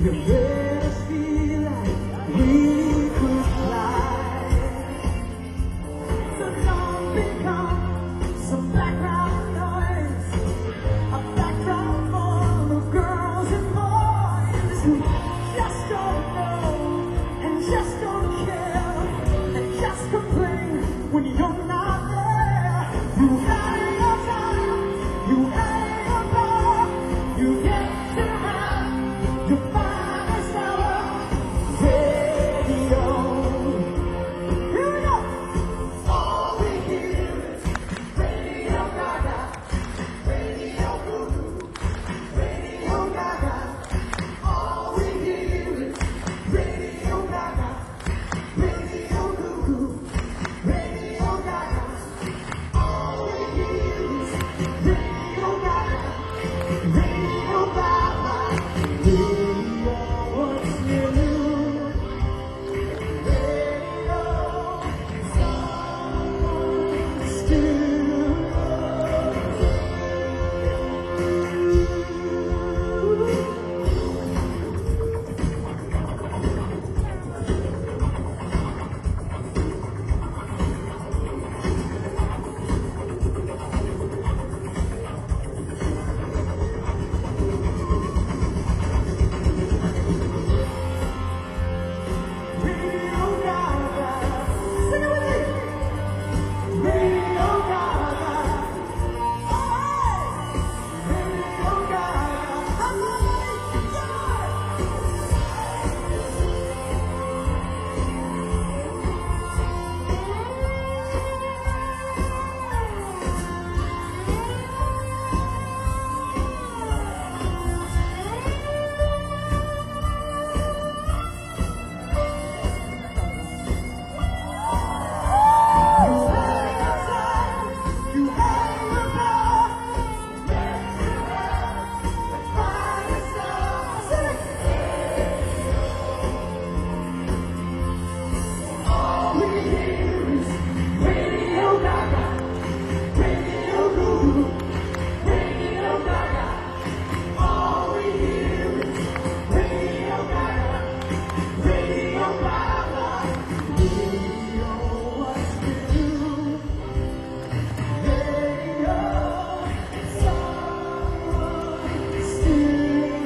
You made us feel like we could fly. So don't become some background noise, a background full of girls and boys who just don't know and just don't care and just complain when you're not there. You ain't your time, you ain't your bar, you get to have your finest hour. Radio. Here we go. All we hear is Radio Gaga, Radio Goo, Radio Gaga. All we hear is Radio Gaga, Radio Goo, Radio Gaga. All we hear is Radio Gaga, Radio Gaga. Radio, what's new? Radio, someone still. Radio Gaga, sing it with me. Radio Gaga, alright. Radio Gaga, alright, yeah. You hang the bar, the finest star. Sing it. All we hear is Radio Gaga, Radio Goo, Radio Gaga. All we hear is Radio Gaga, Radio Gaga. Radio, what's new? Radio, someone still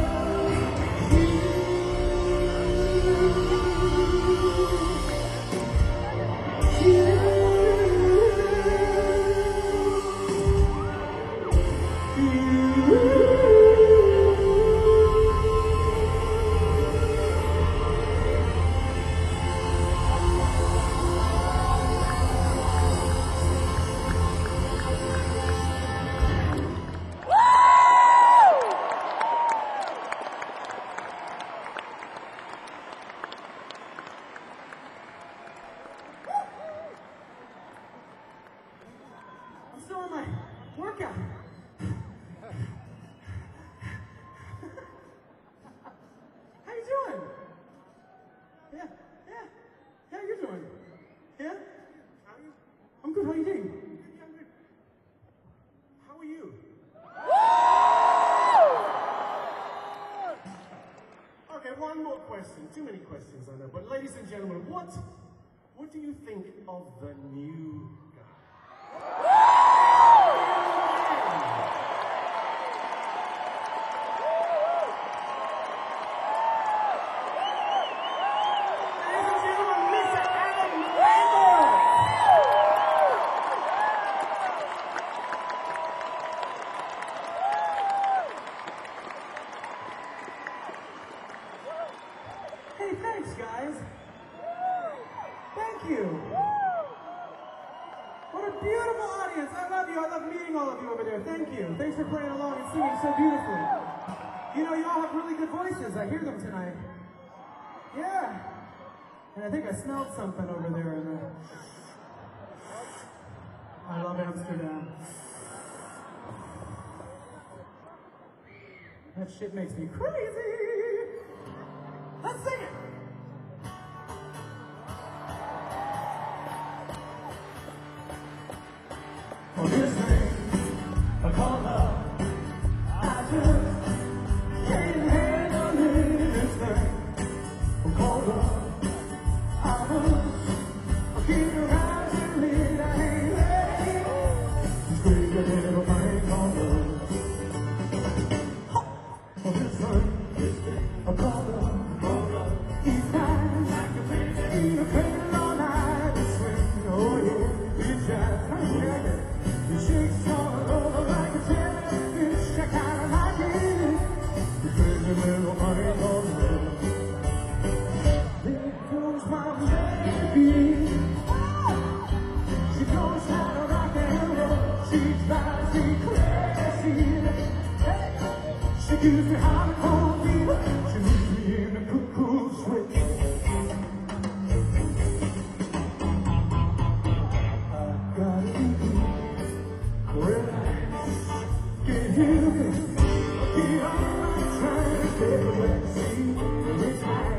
I'm still on my workout. How you doing? Yeah, yeah. How you doing? Yeah? I'm good, how you doing? How are you? Okay, one more question. Too many questions, I know. But ladies and gentlemen, what do you think of the new guy? Ladies and gentlemen, Mr. Adam Lambert. Hey, thanks, guys. Thank you. What a beautiful audience. I love you. I love meeting all of you over there. Thank you. Thanks for playing along and singing so beautifully. You know, you all have really good voices. I hear them tonight. Yeah. And I think I smelled something over there in the... I love Amsterdam. That shit makes me crazy. Let's sing it. Oh, this thing I call love, I just can't handle it. gives me high cold fever. She leaves me in a cuckoo sweat. I gotta be cool, relax, get here, get on my train, take a back seat, retire.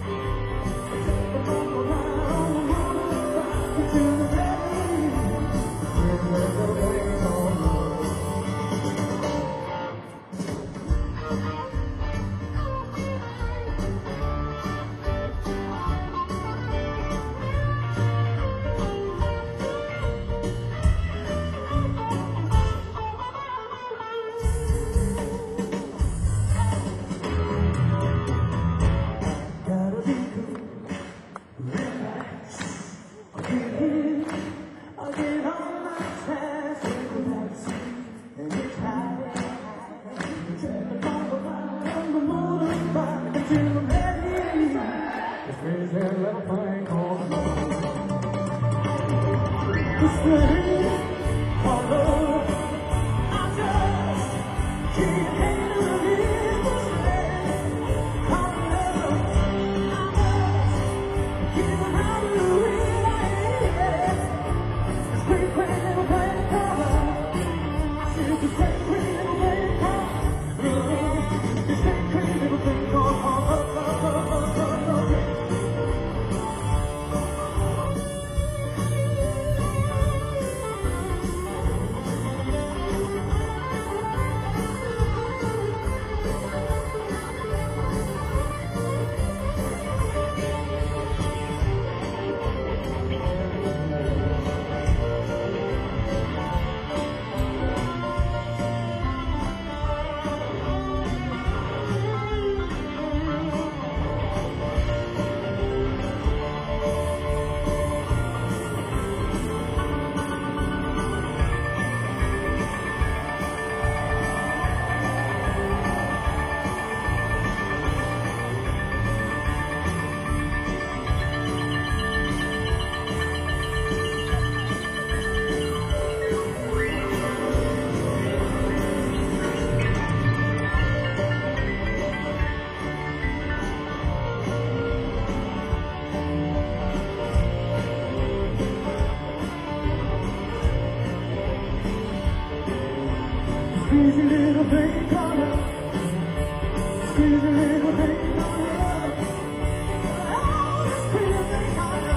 Squeeze a little baby corner. Squeeze a little baby corner. Oh, squeeze a baby corner.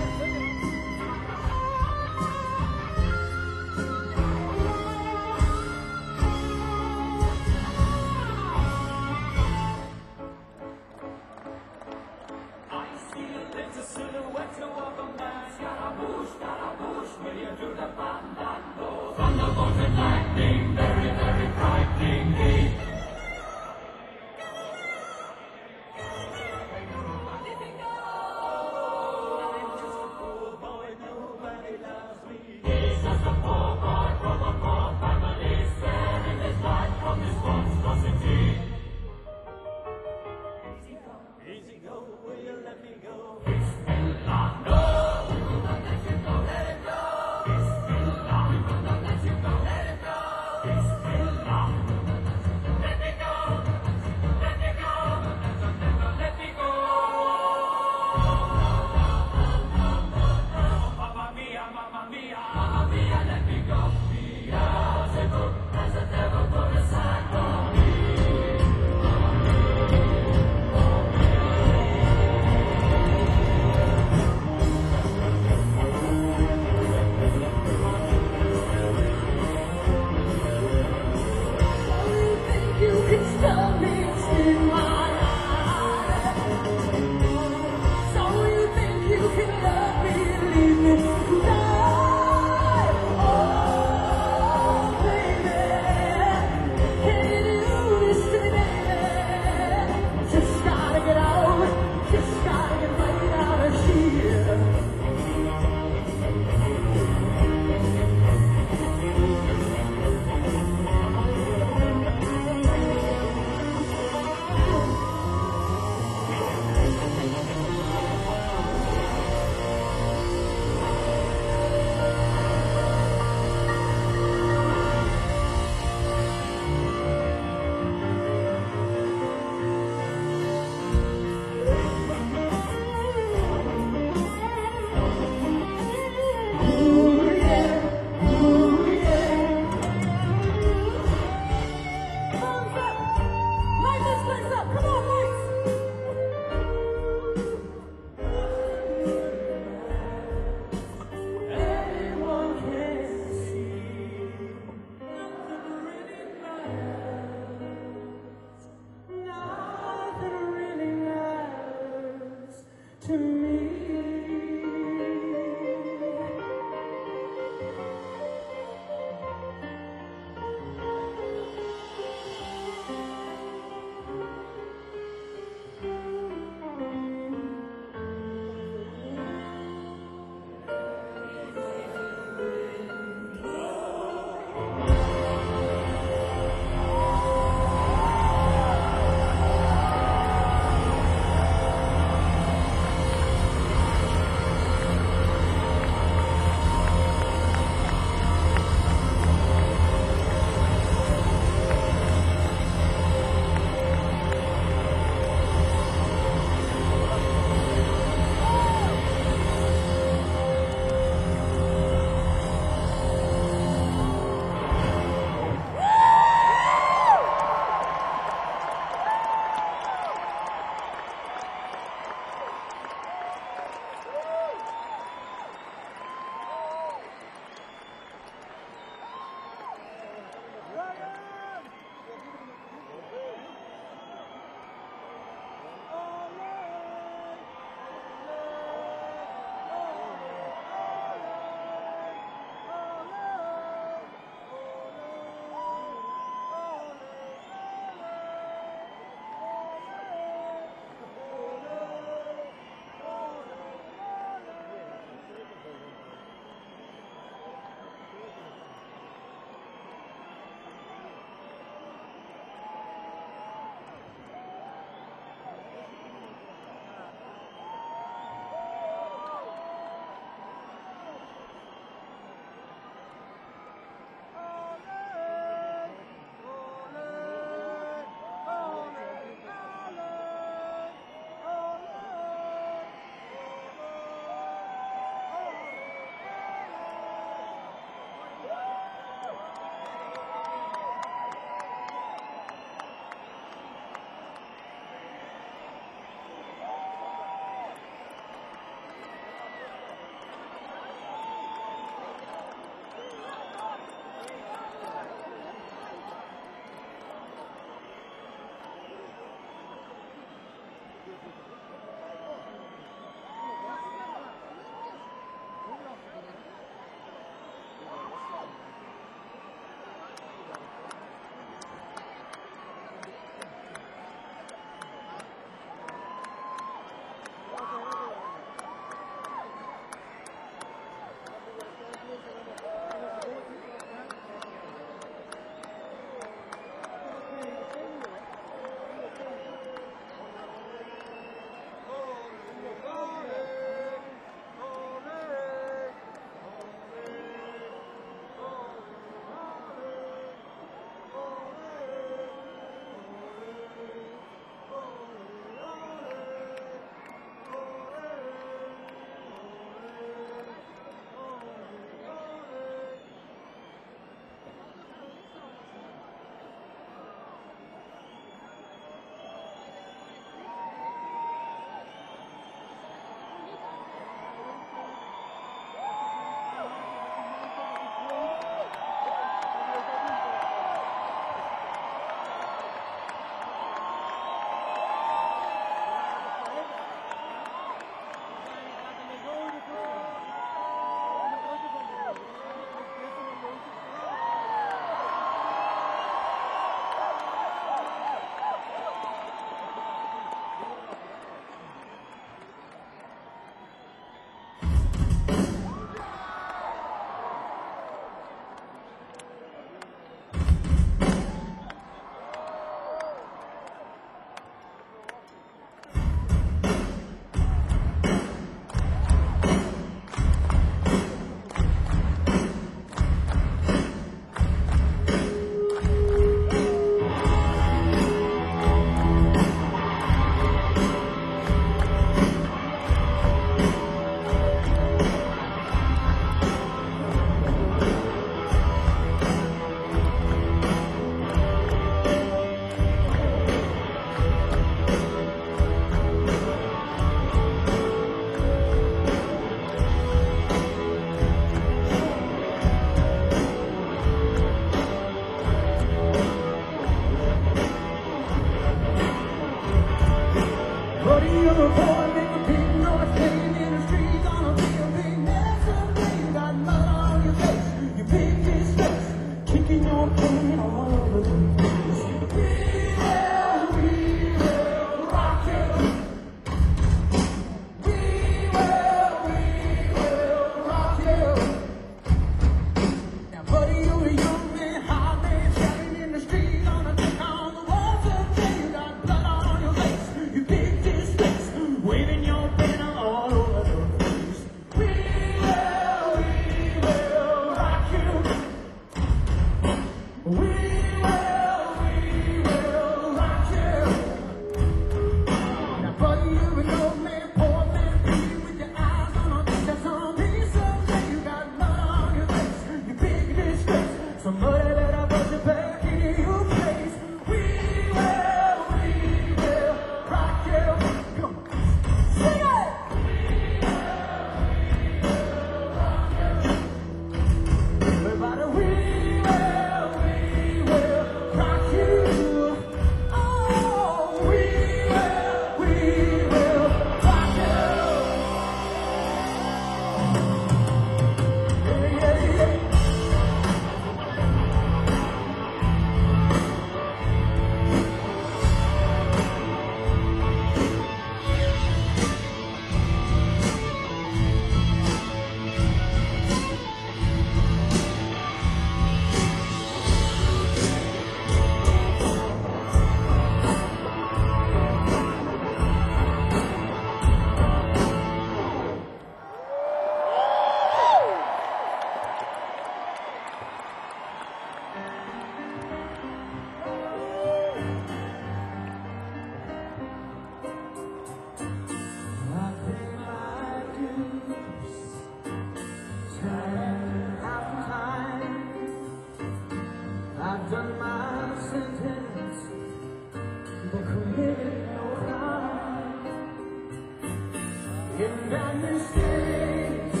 in that mistakes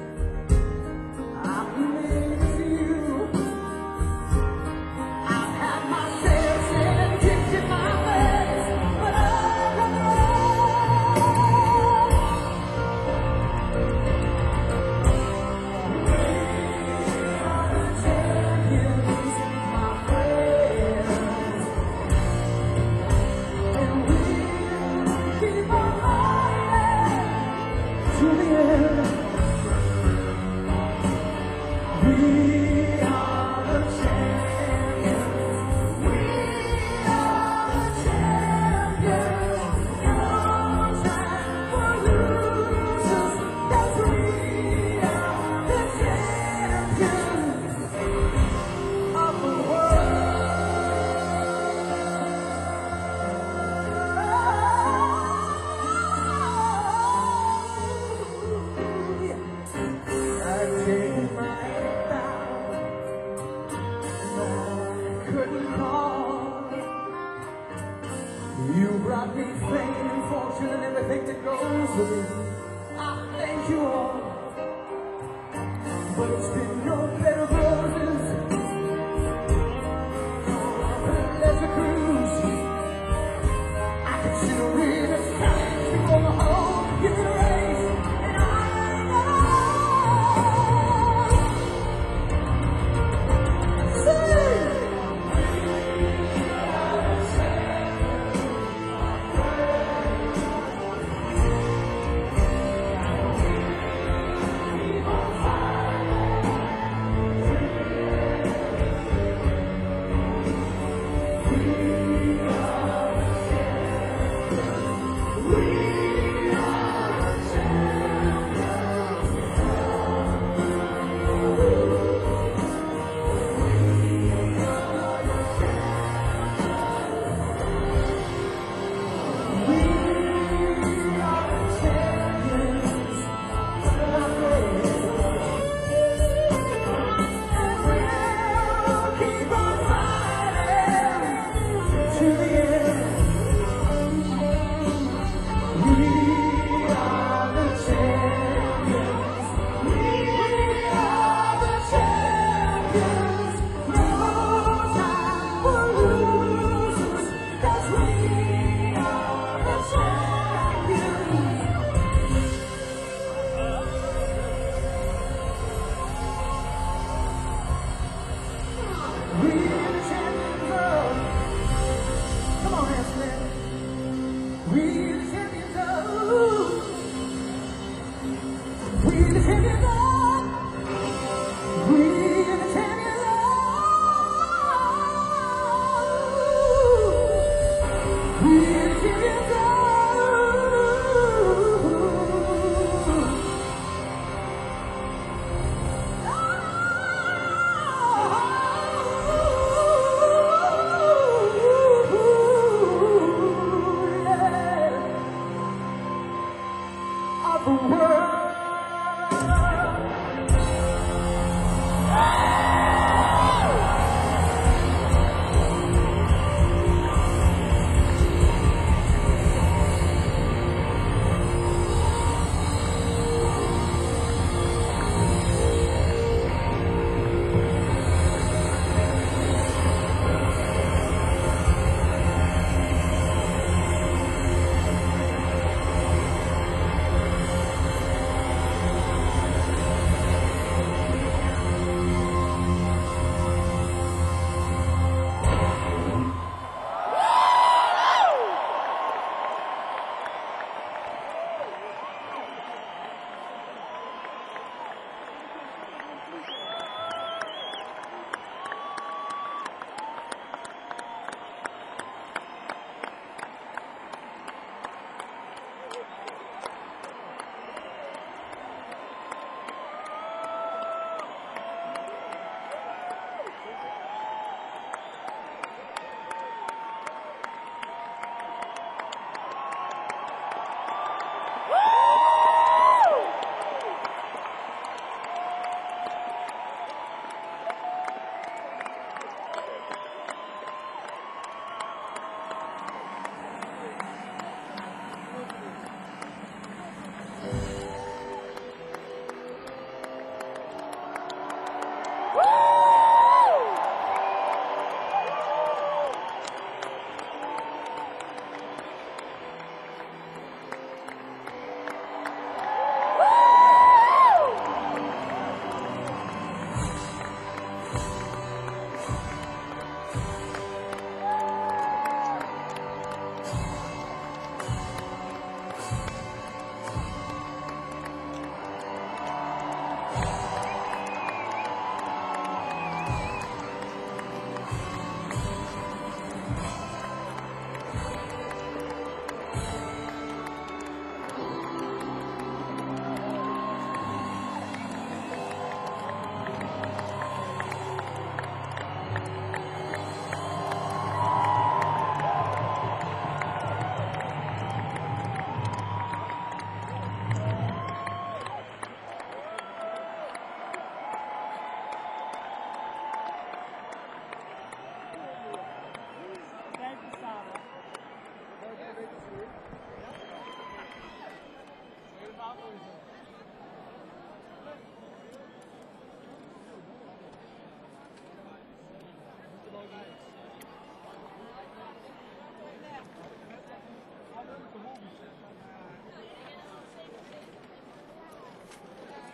I've made with you. I've had my fair share of kicks in my face, but I've got you brought me fame and fortune and everything that goes with it. I thank you all, but it's been your bed of roses, your pleasure cruise. I consider it a challenge to go the whole human race, and I of the world.